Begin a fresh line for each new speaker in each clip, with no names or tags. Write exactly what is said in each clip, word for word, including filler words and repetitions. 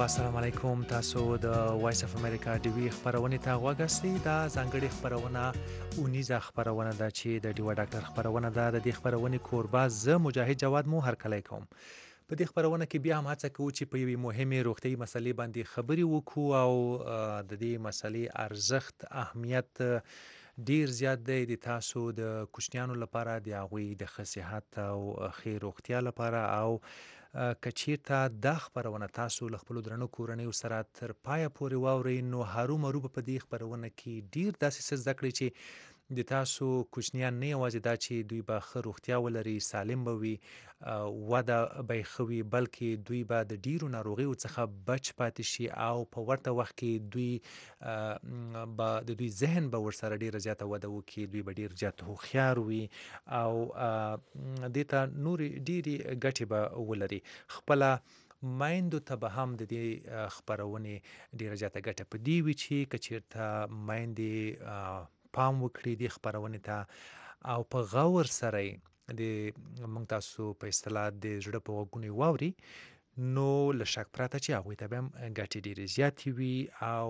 السلام علیکم. تاسو د وایس اف امریکا ډیوی خبرونه ته غوږ یاستئ. دا ځانګړې خبرونه اونیزه خبرونه ده چې د ډیوا ډاکټر خبرونه ده. د دې خبرونې کوربه زه مجاهد جواد مو هرکلی کوم. په دې خبرونه کې بیا هم هڅه کوو چې په یوې مهمې روغتیایي مسلې باندې خبرې وکړو او د دې مسلې ارزښت اهمیت ډیر زیات دی د تاسو د کوچنیانو لپاره، د هغوی د ښه صحت او ښې روغتیا لپاره. او که چیرته دا خبرونه تاسو له خپلو درنو کورنیو سره تر پایه پورې واورئ، نو هرومرو به په دې خبرونه کې ډیر داسې څه زده کړئ چې د تاسو کوچنیان نه یوازې دا چې دوی به ښه روغتیا ولري، سالم به وي، وده به یې ښه وي، بلکې دوی به د ډیرو ناروغیو څخه بچ پاتې شي او په ورته وخت کې دوی به د دوی ذهن به ورسره ډیره زیاته وده وکړي، دوی به ډیر زیات هوښیار وي او دې ته نورې ډیرې ګټې به ولري. خپله میندو ته به هم د دې خپرونې ډیره زیاته ګټه په دې وي چې که چیرته میندې پام وکړي دې خپرونې ته او په غور سره یې د موږ تاسو په اصطلاح د زړه په غوږونو یې واوري، نو له شک پرته چې هغوی ته به هم ګټې ډیرې زیاتې وي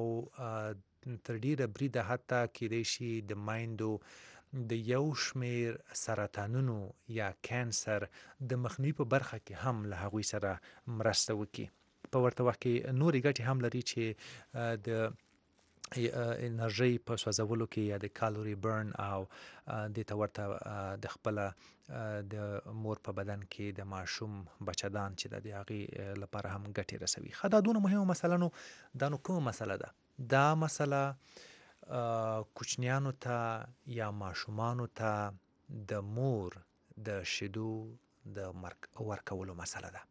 او تر ډیره بریده حتی کیدای شي د میندو د یو شمیر سرطانونو یا کانسر د مخنیوي په برخه کې هم له هغوی سره مرسته وکړي. په ورته وخت کې نورې ګټې هم لري چې د انرژي په سوځولو کې یا د کالوري برن او دې ته ورته د خپله د مور په بدن کې د ماشوم بچدان چې د هغې لپاره هم ګټې رسوي. ښه، دا دونه مهمه مسله نو دا نو کومه مسله ده؟ دا مسله کوچنیانو ته یا ماشومانو ته د مور د شیدو د ورکولو مسله ده.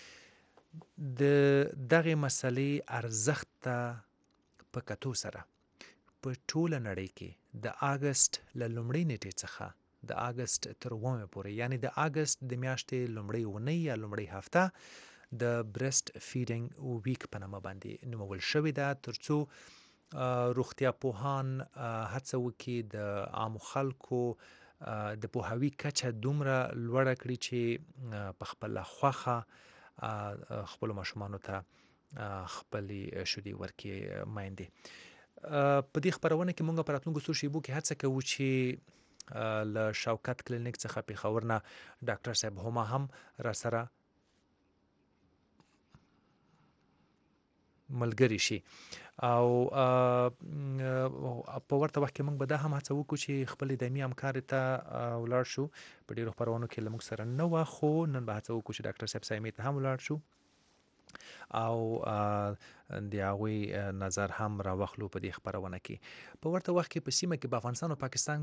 د دغې مسلې ارزښت ته په کتو سره په ټوله نړۍ کې د اګست له لومړۍ نیټې څخه د اګست تر اوومې پورې، یعنی د اګست د میاشتې لومړۍ اونۍ یا لومړۍ هفته د برست فیډینګ ویک په نامه باندې نومول شوې ده، ترڅو روغتیا پوهان هڅه وکړي د عامو خلکو د پوهاوي کچه دومره لوړه کړي چې په خپله خوښه خپلو ماشومانو ته خپلې شیدې ورکړي میندې. په دې خپرونه کې موږ په راتلونکو څو شیبو کې هڅه کوو چې له شوکت کلینیک څخه پېښور نه ډاکټر صاحب هما هم راسره ملګري شي او په ورته وخت کې موږ به دا هم هڅه وکړو چې خپلې دایمي همکارې ته ولاړ شو. په ډېرو خپرونو کې له موږ سره نه وه، خو نن به هڅه وکړو چې ډاکټر صاحب سایمې ته هم ولاړ شو او د هغوی نظر هم راوخلو په دې خپرونه کې. په ورته وخت کې په سیمه کې په افغانستان او پاکستان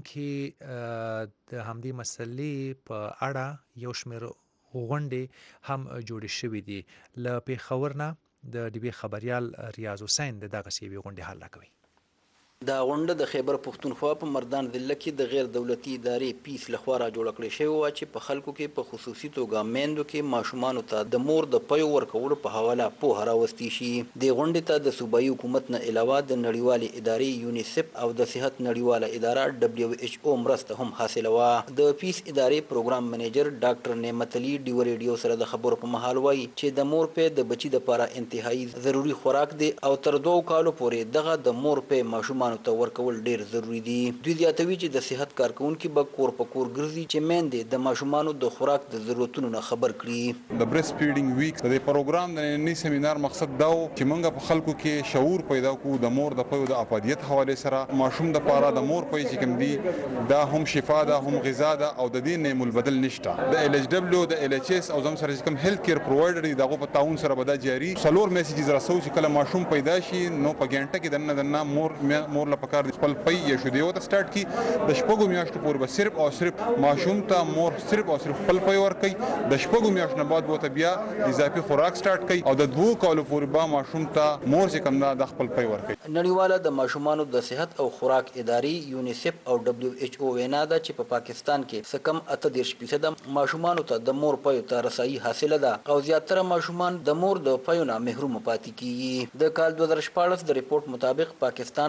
کې د همدې مسلې په اړه یو شمېر غونډې هم جوړې شوې دي. له پېښور نه د ډیوي خبریال ریاض حسین د دغسې یوې غونډې حل راکوي.
دا غونډه د خیبر پښتونخوا په مردان ضلع کې د غیر دولتي ادارې پیس لخوا را جوړه کړې شوې وه چې په خلکو کې په خصوصي توګه میندو کې ماشومانو ته د مور د پیو ورکولو په حواله پوهه راوستی شي. دې غونډې ته د صوبایي حکومت نه علاوه د نړیوالې ادارې یونیسف او د صحت نړیواله اداره ډبلیو ایچ او مرسته هم حاصله وه. د پیس ادارې پروګرام منیجر ډاکټر نعمت علي ډیو ریډیو سره د خبرو په مهال وایي چې د مور پی د بچي دپاره انتهایی ضروري خوراک دی او تر دوو کالو پورې دغه د مور پی ماشومان ته ورکول ډیر ضروری دي. دوی زیاتوي چې د صحت کارکونکي به کور په کور ګرځي چې میندې د ماشومانو د خوراک د ضرورتونو نه خبر کړي.
د برست فیډینګ ویک د پروګرام د نننی سیمینار مقصد دا و چې موږ په خلکو کې شعور پیدا کړو د مور د پیو د افادیت حواله سره. ماشوم د پاره د مور پی چې کوم دي دا هم شفا ده، هم غذا ده او د دې نعم البدل نشته. د ال ایچ ډبلیو د ال ایچ اس او زم سره کوم هیلث کیر پرووایډر دي دغه په تعاون سره به دا جاری څلور میسیجز راسو چې کله ماشوم پیدا شي نو په ګنټه کې دنه دنه مور مور له پکار د خپل پي یا شیدې وته سٹارټ کی د شپږو میاشتو پورې به صرف او صرف ماشوم ته مور صرف او صرف خپل پي ورکوي. د شپږو میاشتو نه بعد به بیا اضافي خوراک سٹارټ کوي او د دوه کالو پورې به ماشوم ته مور چې کوم دا د خپل پي ورکوي.
نړیواله د ماشومانو د صحت او خوراک ادارې یونیسف او ډبلیو ایچ او وینا ده چې په پا پاکستان کې څه کم اته دېرش فیصده ماشومانو ته د مور پیو ته رسایي حاصله ده او زیاتره ماشومان د مور د پیو نه محروم پاتې کیږي. د کال دوه زره شپاړس د ریپورت مطابق پاکستان په هغه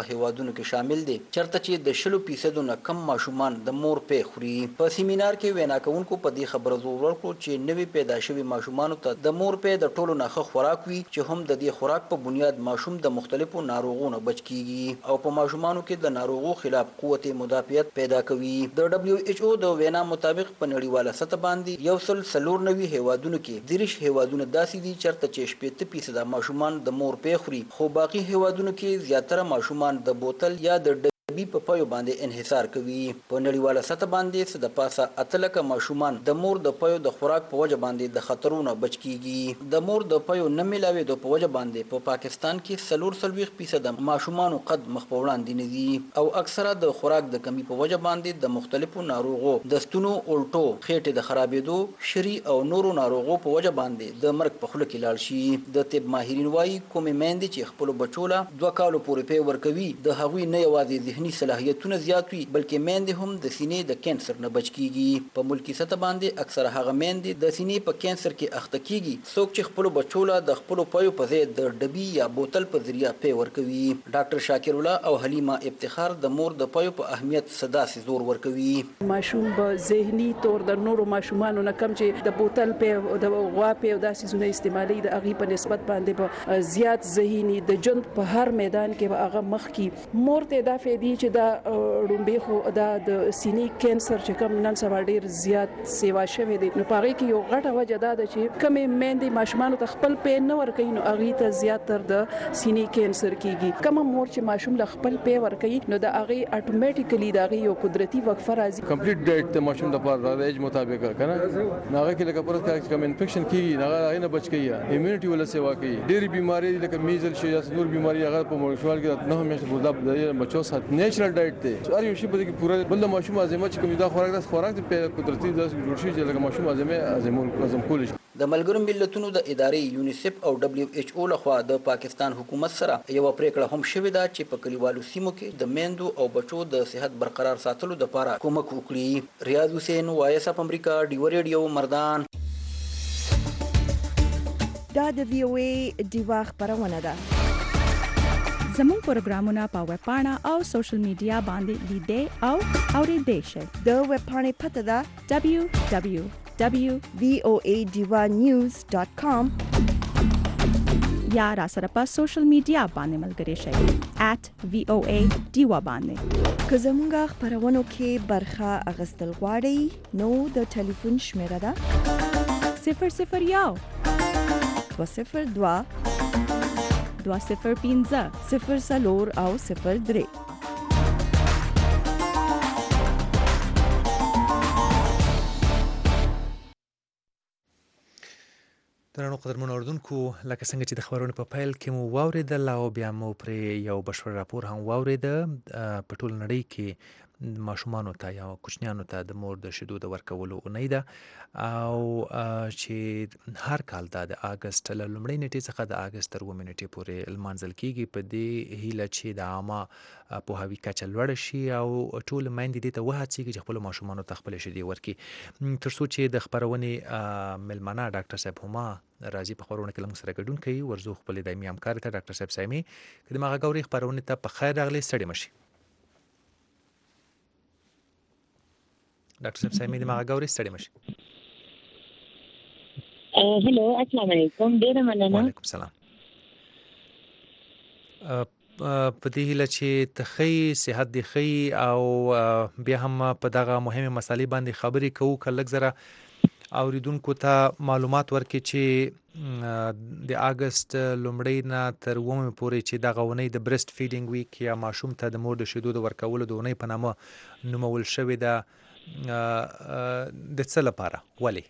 هیوادونو کې شامل دي چرته چې د شلو فیصدو نه کم ماشومان د مور پې خوري. په سیمینار کې وینا کوونکو په دې خبره زور ورکړ چې نوي پیدا شوي ماشومانو ته د مور پې د ټولو نه ښه خوراک وي چې هم د دې خوراک په بنیاد ماشوم د مختلفو ناروغونو بچ کیږي او په ماشومانو کې د ناروغو خلاف قوت مدافعت پیدا کوي. د دبليو ایچ او د وینا مطابق په نړیواله سطح باندې یو سل څلور نوي هیوادونو کې دیرش هیوادونه داسې دي چرته چې شپږ فیصد ماشومان د مور پې خوري خو باقي هیوادونو کې زیاتره ماشومان د بوتل یا د ډبي په پایو باندې انحصار کوي. په نړیواله سطح باندې څه د پاسه اتلکه ماشومان د مور د پایو د خوراک په وجه باندې د خطرونو بچ کیږي. د مور د پایو نه ملاوي په وجه باندې په پا پاکستان کې څلور څلوېښت فیصد ماشومان قد مخ په وړاندې نه دي او اکثره د خوراک د کمی په وجه باندې د مختلفو ناروغو د ستونو الټو خېټې د خرابېدو شری او نورو ناروغو په وجه باندې د مرګ په خوله کې لاړ شي. د طب ماهرین وايي کومې میندې چې خپل بچوله دوه کالو پورې پې ورکوي د هغوی نه یوازې ذهني صلاحیتونه زیات وي بلکې میندې هم د سینې د کینسر نه بچ کیږي. په ملکی سطح باندې اکثره هغه میندې د سینې په کینسر کې اخته کیږي څوک چې خپل بچوله د خپل پایو په ځای د ډبي یا بوتل په ذریعہ پې ورکوي. ډاکټر شاکر الله او حلیمه افتخار د مور د پایو په اهمیت صدا سي زور ورکوي.
ماشوم به ذهني تور د نورو ماشومانو نه کم چې د بوتل په د غوا په داسې زونه استعمالي د اغي په نسبت باندې به زیات ذهني د جند په هر میدان کې به هغه مخ کی مور ته دا فېدی چې دا ډومبه خو دا د سینې کینسر چې کوم نن سبا ډیر زیات سیوا شوی دی نو پاره کې یو غټه وجه دا ده چې کمې میندې ماشومان ته خپل پې نه ورکوي نو اغي ته زیات تر د سینې کینسر کیږي. کوم مور چې ماشوم له خپل پې ورکوي نو د اغي اتوماتیکلی دا غي یو قدرتي وقفه راځي.
کمپلیټ ډایټ ته ماشوم د پاره د ایج مطابق کنه ناغه کې لکه پرته کې کوم انفیکشن کیږي ناغه نه بچ کیږي ایمونټي ولا سیوا کوي. ډېری بیماری لکه میزل شي یا نور بیماری هغه په مشوال کې نه همیشه بودا د بچو سات نیچرل ډایټ ته هر یو شی په کې پوره بل ماشوم ازمه چې کوم دا خوراک د خوراک په قدرتي د جوړ شي چې لکه ماشوم ازمه ازمه ازم کول شي.
د ملګرو ملتونو د ادارې یونیسف او دبليو ایچ او لخوا د پاکستان حکومت سره یو پریکړه هم شوې ده چې په کلیوالو سیمو کې د میندو او بچو د صحت برقرار ساتلو لپاره کومک وکړي. ریاض حسین وایس اپ امریکا ډیو ریډیو مردان.
دا د وی او ای ډیوا خبرونه ده.
زموږ پروګرامونه په ویب پاڼه او سوشل میډیا باندې لیدې او اورېدې شئ.
د ویب پاڼې پته ده
دبليو دبليو دبليو
دوت وی او ای ډیوا نیوز ډاٹ کام
یا را سره په سوشل میډیا باندې ملګري شئ ایٹ وی او ای ډیوا باندې.
که زموږ خبرونو کې برخه اخیستل غواړئ نو د ټلیفون شمیره ده
صفر صفر یو
دوه صفر دوه
دوه صفر پنځه
صفر څلور او صفر درې.
درنو قدرمنو اوردونکو لکه څنګه چې د خبرونو په پیل کې مو واوریدل او بیا مو پرې یو بشپړ راپور هم واوریده په ټول نړۍ کې ماشومانو ته یا کوچنیانو ته د مور د شیدو د ورکولو اونۍ ده او چې هر کال دا د اگست له لومړۍ نیټې څخه د اگست تر اوومې نیټې پورې لمانځل کیږي په دې هیله چې د عامه پوهاوي کچه لوړه شي او ټول میندې دې ته وهڅېږي چې خپلو ماشومانو ته خپلې شیدې ورکړي. تر څو چې د خپرونې میلمانه ډاکټر صاحب هما راځي په خبرونه کې له موږ سره ګډون کوي ورزو خپل دایمي همکار ته ډاکټر صاحب سایمي که د مغه ګوري خبرونه ته په خیر راغلي ستړي مشي. ډاکټر صاحب سایمي د مغه ګوري ستړي مشي.
هلو السلام علیکم. ډیره مننه.
وعلیکم السلام. په دې هیله چې تخی صحت دی خی او بیا هم په دغه مهمه مسالې باندې خبرې کوو که لږ زره اوریدونکو ته معلومات ورکړي چې د اگست لومړۍ نه تر اوومې پورې چې دغه اونۍ د برست فیډینګ ویک یا ماشوم ته د مور د شیدو د ورکولو د اونۍ په نامه نومول شوې ده د څه لپاره ولې؟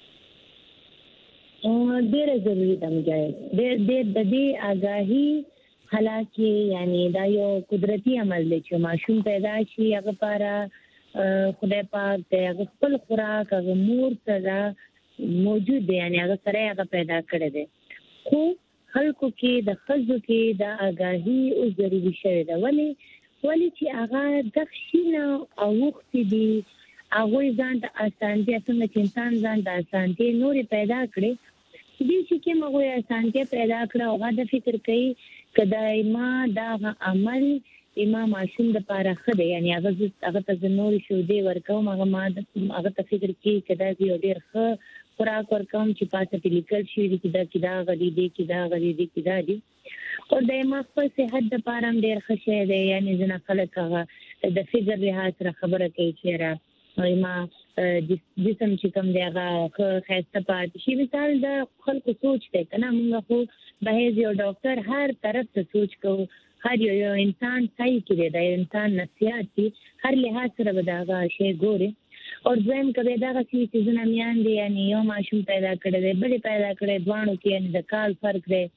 ډېره ضروري ده مجاهد. ډېر د دې آګاهي حالانکه یعنی دا یو قدرتي عمل دی چې ماشوم پیدا شي هغه لپاره خدای پاک د هغه خپل خوراک هغه مور سره موجود دی یعنی هغه سره هغه پیدا کړی دی خو خلکو کې د ښځو کې د آګاهي او ضروري شوی ده ولې ولې چې هغه د شینه او وخت دی هغه ځان ته اسانتیا څنګه چې انسان ځان ته اسانتیا نورې پیدا کړي دې چې کوم هغه اسانتیا پیدا کړه هغه د فکر کوي کدای ما دا عمل امام ماشوم د پاره خده یعنی هغه هغه ته نور شو دی ورکوم هغه ما هغه ته فکر کې کدا یو ډیر ښه خوراک ورکوم چې پاتې لیکل شي چې دا کدا غړي دی کدا غړي دی کدا دی او د ما خپل صحت د پاره ډیر ښه شی دی یعنی ځنه خلک هغه د فکر لحاظ سره خبره کوي چې را ما جسم چې کوم دی هغه خاصه پاتې شي مثال د خلکو سوچ دی کنه موږ خو به یو ډاکټر هر طرف ته سوچ کوو هر یو انسان صحیح کړي دا انسان نفسیات دي هر لحاظ سره به دا شی ګوري او ځم کبه دا چې څنګه میان دي یعنی یو ماشوم پیدا کړي دی بل پیدا کړي دوانو کې یعنی د کال فرق دی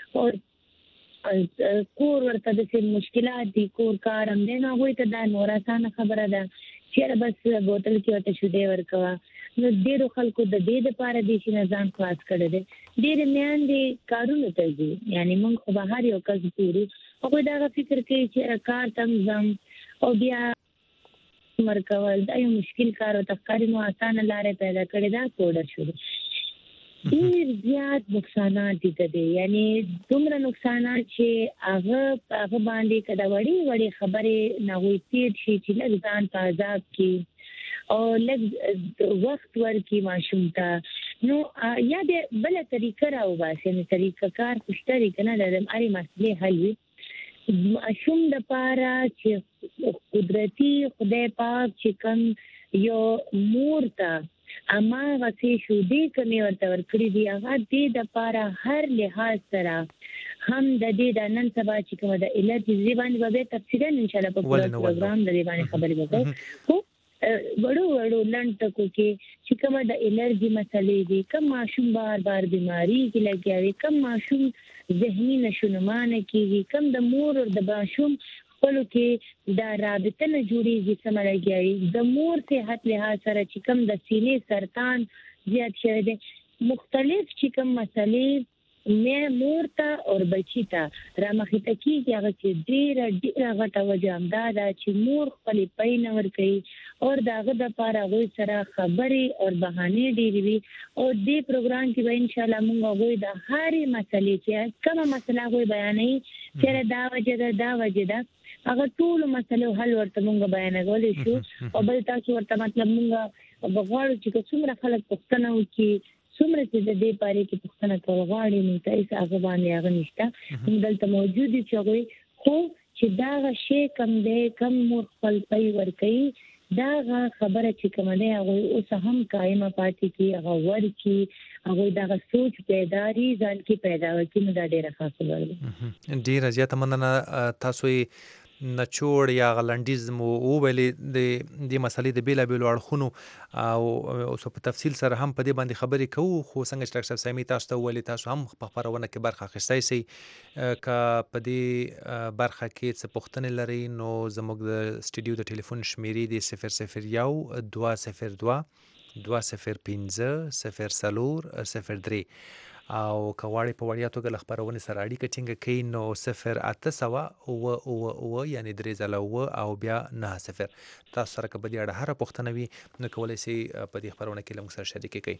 او کور ورته د مشکلات دي کور کارم دی نو وای ته دا نور اسانه خبره ده چې بس بوتل کې وته شو دی ورکوا نو ډیرو خلکو د دې لپاره د شي نظام خاص کړی دی ډیر میان دي کارونه ته دي یعنی موږ خو بهر یو کس پوری او دا فکر کوي چې کار تم زم او بیا مرکول دا یو مشکل کار او تخکاری نو اسانه لارې پیدا کړی دا کوډر شو ډیر زیات نقصانات دي ته یعنی دومره نقصانات چې هغه هغه باندې کدا وړي وړي خبره نه وي تیر شي چې لږ ځان په عذاب کې او لږ وخت ورکی ماشوم ته نو یا د بل طریقه راو باسي نه طریقه کار خوشتري کنه د اړې مسلې حل وي ماشوم د پاره چې قدرتي خدای پاک چې کوم یو مور ته اما غسي شو دې کمی ورته ورکړي دی هغه دې د پاره هر لحاظ سره هم د دې د نن سبا چې کوم د علت زبان به تفصیلا ان شاء الله په پروګرام د دې باندې خبرې وکړو وړو وړو لنټکو کې چې کومه د الرجی مسلې دي کوم ماشوم بار بار بیماری کې لګیاوي کوم ماشوم ذهني نشونمانه کیږي کوم د مور او د ماشوم خپلو کې دا رابطه نه جوړیږي سم لګیاوي د مور صحت لحاظ سره چې کوم د سینې سرطان زیات شوی دی مختلف چې کوم مسلې مې مور ته او بچی ته رامخته کیږي هغه چې ډیر ډیر غټه وجه هم دا چې مور خپل پاین ور کوي او داغه د پاره غوي سره خبري او بهانه ډیری وي او دې پروګرام کې به ان شاء الله موږ غوي د هاري مسلې چې کومه مسله غوي بیانې چې دا وجه دا وجه دا هغه ټول مسلې حل ورته موږ بیانولې شو او بل تاسو ورته مطلب موږ بغواړو چې څومره خلک پښتنه وکي څومره چې د دې پاره کې پښتنه کول غواړي نو تاسو هغه باندې هغه نشته موږ دلته موجود دي چې غوي خو چې دا شی کم دی کم مور خپل پي ور کوي دا خبره چې کوم دی هغه اوس هم قائمه پاتې کی هغه ور کی هغه دا سوچ پیداري ځان کې پیدا وکړي نو دا ډیره خاصه ده
ډیره زیاته مننه تاسو نچوړ یا غلندیز مو ویلې د دې مسلې د بیلا بیلو اړخونو او اوس په تفصیل سره هم په دې باندې خبرې کوو خو څنګه چې ډاکټر سامي تاسو ته ویلې تاسو هم په خبرونه کې برخه اخیستای شئ که په دې برخه کې څه پوښتنې لرئ نو زموږ د سټوډیو د ټلیفون شمیرې دی صفر صفر یو دوه صفر دوه دوه صفر پنځه صفر څلور صفر درې او کواړې په وړیا توګه خبرونه سره اړیکه ټینګه کین نو صفر اته سوه او او او یعنی درې ځله او او بیا نه صفر تاسو سره کبدي اړه هر پښتنه وي نو کولای شي په دې خبرونه کې لږ سره شریک کړئ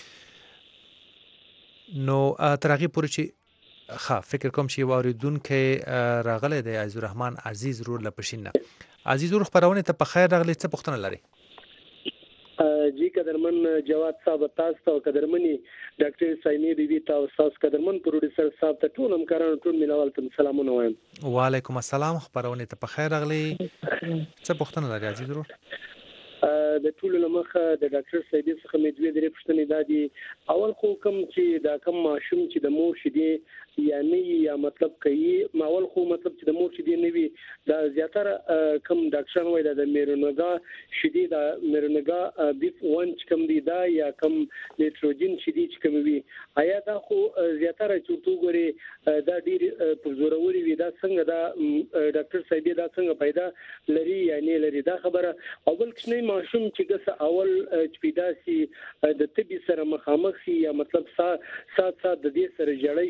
نو ترغه پورې چې ښه فکر کوم چې واردونکو راغله د عزیز الرحمن عزیز رور لپشینه عزیز رور خبرونه ته په خیر راغلی څه پښتنه لري
جی قدرمن جواد صاحب تاسو ته قدرمنی ډاکټر سایمي بیبي تاسو تاسو قدرمن پروډوسر صاحب ته ټول همکارانو ټول مینوال ته سلامونه وایم
وعلیکم السلام خبرونه ته په خیر راغلی څه پوښتنه لري عزیز ورو
د ټول لمخه د ډاکټر سایبي څخه مې دوه درې پوښتنې دادي اول خو کوم چې دا کوم ماشوم چې د مور شیدې یا نه یا مطلب کوي ماول خو مطلب چې د مور شیدې نه وي دا زیاتره کوم ډاکټر وایي دا د میرونګا شیدې دا میرونګا بیف ون چې کوم دی دا یا کوم نیټروجن شیدې چې کوم وي آیا دا خو زیاتره چورتو غوري دا ډیر په زوروري وي دا څنګه دا ډاکټر سایبي دا څنګه پیدا لري یعنی لري دا خبره اول کښنه ماشوم چې ګس اول چې پیدا سي د طبي سره مخامخ سي یا مطلب سات سات د دې سره جړی سي دا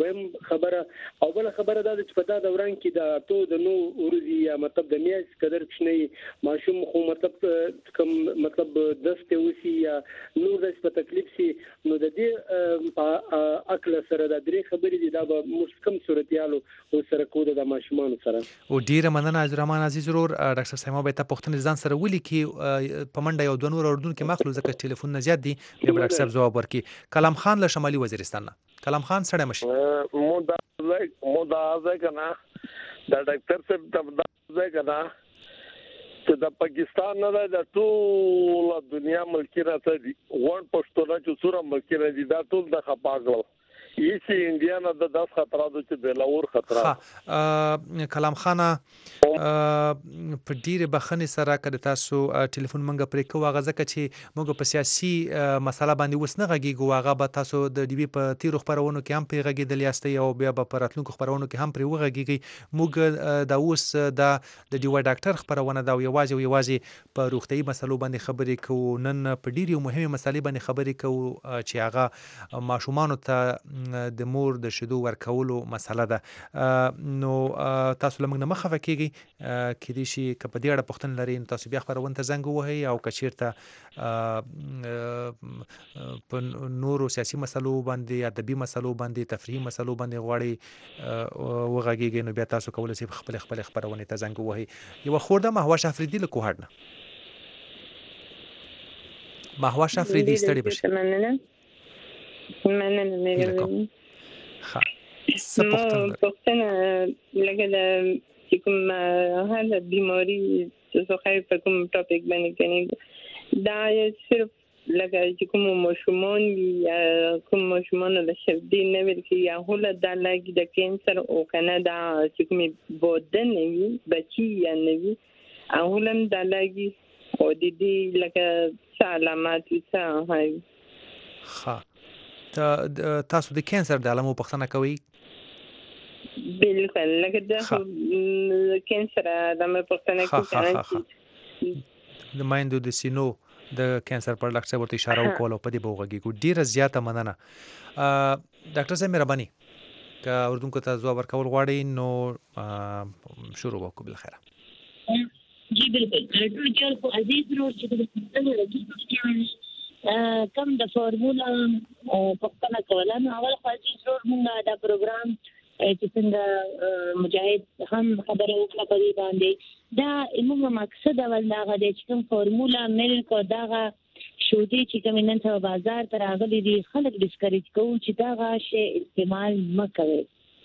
دویم خبره او بل خبره دا چې په دا دوران کې د اته د نو ورځي یا مطلب د میاشت قدر کښنی ماشوم خو مطلب کوم مطلب دسته وسی یا نور د په تکلیف سي نو د دې په عقل سره د درې خبرې دي دا به مسکم صورتيالو او سره کود د ماشومان سره
او ډیره مننه عبدالرحمن عزیز ورور ډاکټر سیما به ته پوښتنه ځان سره ولي کې په منډه یو د نور اردن کې مخلو ځکه ټلیفون نه زیات دي به ډاکټر صاحب جواب ورکړي کلام خان له شمالي وزیرستان نه کلام خان سره مشي
مو دا مو دا ځکه دا ډاکټر صاحب دا ځکه دا چې د پاکستان نه د ټول دنیا ملکی راته دي وړ پښتون چې څوره ملکی راځي دا ټول د خپاګل یسی انډیا نه د داس خطراتو چې بلاور خطرات
ها کلام خانه په ډیره بخنه سره کړه تاسو ټلیفون منګه پرې کوه غزه چې موږ په سیاسي مسله باندې وسنه غږیږو هغه به تاسو د ډي بي په تیر خبرونو کې هم پرې غږیدل یاستئ او بیا په راتلونکو خبرونو کې هم پرې وغږیږي موږ د اوس د ډي واي ډاکټر خبرونه دا یوازې او یوازې په روغتي مسلو باندې خبرې کوو نن په ډیره مهمه مسلې باندې خبرې کوو چې هغه ماشومان ته د مور د شیدو ورکولو مسله ده نو تاسو لمغه مخه فکیږي کې دي شي کپ دې اړه پښتون لري تاسو بیا خبرونه ته زنګ وهي او کچیرته په نورو سیاسي مسلو باندې ادبي مسلو باندې تفریحي مسلو باندې غواړي وغږیږي نو بیا تاسو کولای شئ خپل خپل خبرونه ته زنګ وهي یو خورده مهوش افریدي له کوهړ نه مهوش افریدي ستړي بشي
مننه مېږم
ها څه
پوښتنه لکه د چې کوم هغه بیماری چې خو په کوم ټاپک باندې کوي دا صرف لکه چې کوم مشمون یا کوم مشمون د شفدي نه ویل کې یا هله د لاګي د کینسر او کنه دا چې کوم بودن وي بچي یا نه وي هله د لاګي او د دې لکه علامات څه هاي
ها تاسو د کینسر د علامو پوښتنه کوئ
بالکل لکه د کینسر د مې پوښتنه کوي
د مایندو د سینو د کینسر پر ډاکټر ورته اشاره وکړه په دې بوغږی ډیره زیاته مننه ډاکټر صاحب مهرباني که اردن کو ته ځواب ورکول غواړئ نو شروع وکړو بل خیره
جی بالکل ټول جوړ کو عزیز نور چې د پښتنو راځي کم د فارمولا پښتنه کوله نو اول خو چې ضرور موږ دا پروګرام چې څنګه مجاهد هم خبره وکړه په دې باندې دا موږ مقصد اول دا غوډه چې کوم فارمولا ملک او داغه شودي چې کوم نن ته بازار ته راغلي دي خلک ډیسکریج کوي چې داغه شی استعمال مکوي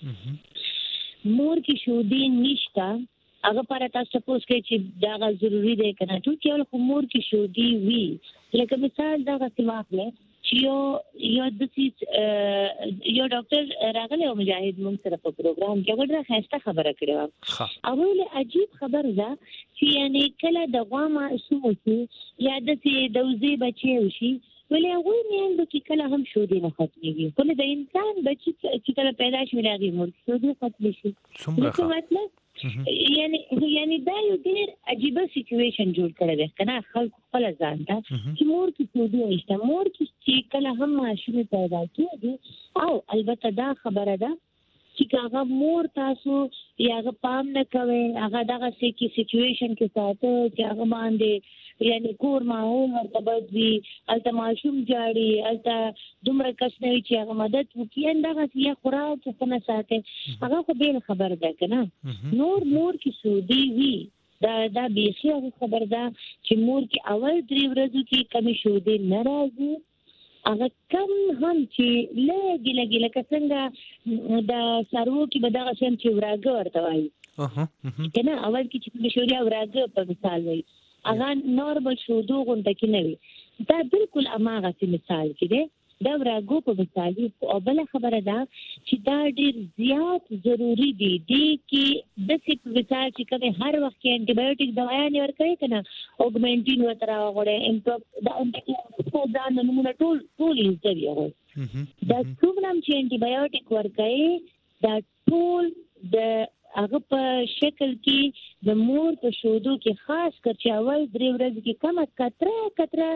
مور کې شودي نشته هغه پر تاسو سپوز کې چې دا ضروری دی کنه ټول کې ول مور کې شودي وی لکه مثال دا غوښتل واخلې چې یو یو د سې یو ډاکټر راغلی او مجاهد موږ سره په پروګرام کې ورته خاصه خبره کړې و او له عجیب خبر ده چې یعنی کله د غوامه سوسي یا د سې دوزي بچي وشي ولې هغه نه د کله هم شودي نه ختميږي کله د انسان بچي چې کله پیدا شي راغی مور شودي ختم شي څه مطلب یعنی یعنی دا یو ډېر عجیب سچويشن جوړ کړی دی کنه خلک خپل ځان ته چې مور کې شودي نشته مور کې چې کله هم ماشوم پیدا کیږي او البته دا خبره ده چې هغه مور تاسو یا هغه پام نه کوي هغه دغه سچويشن کې ساته چې هغه باندې یعنی کور ماحول ورته بدوي الته ماشوم جاړي الته دومره کس نه چې هغه مدد وکړي اندغه یا خوراک څنګه ساته هغه خو به خبر ده کنه نور مور کې سودي وی دا دا بیخي خبر ده چې مور کې اول درې ورځې کې کمی شودي ناراضي هغه کم هم چې لګي لګي لکه څنګه د سارو کې بدغه شم چې ورګ ورته وایي کنه اول کې چې شودي ورګ په مثال وایي هغه نورمال شودو غونډه کې نه وي دا بالکل اماغه مثال کې دی دا ورګو په مثال او بل خبره ده چې دا ډیر زیات ضروری دي دي کې د څه مثال چې کوم هر وخت کې انټي بایوټیک دوايان ورکوي کنه اوګمنټین وترا غوړې امپروب دا انټي دا نمونه ټول ټول یې دی دا څومره چې انټي بایوټیک ورکوي دا ټول د هغه په شکل کې د مور په شودو کې خاص کر چې اول درې ورځې کې کم کتره کتره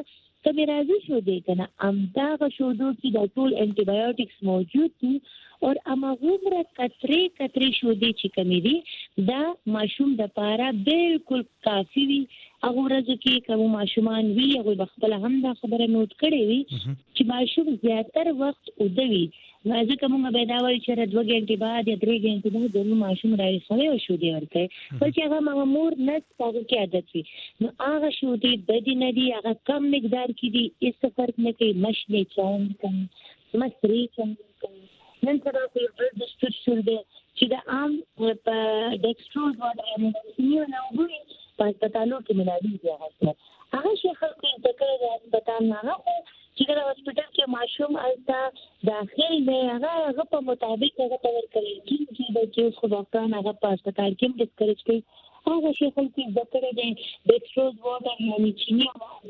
کبه راځي شو دی کنه امداغه شودو کې د ټول انټي بایوټکس موجود دي او امغومره کتري کتري شودي چې کمی دي دا ماشوم د پاره بالکل کافي وي. هغه ورځو کې کوم ماشومان وی هغه بخپل هم دا خبره نوٹ کړي وي چې ماشوم زیاتره وخت ودوي نو ځکه موږ به دا وایو چې دوه غنټې بعد یا درې غنټې بعد د ماشوم راځي او شودي ورته خو چې هغه مامور نه څنګه کې عادت وي نو هغه شودي بدی نه دي هغه کم مقدار کې دي هیڅ فرق نه کوي مشلې چاون کوي مصري چاون کوي نن سره په د ستوري دی چې د عام په ډیکستروز باندې نیو نه وګوري په هسپتالو کې ملایي دی هغه هغه شي خلک د کړه د هسپتال نه خو چې د هسپتال کې ماشوم البته داخل دی هغه هغه په مطابق هغه تور کوي چې د چې خو ډاکټر هغه په هسپتال کې ډسکریج کوي هغه شي خلک د کړه د ډیکستروز واټر یعنی چینی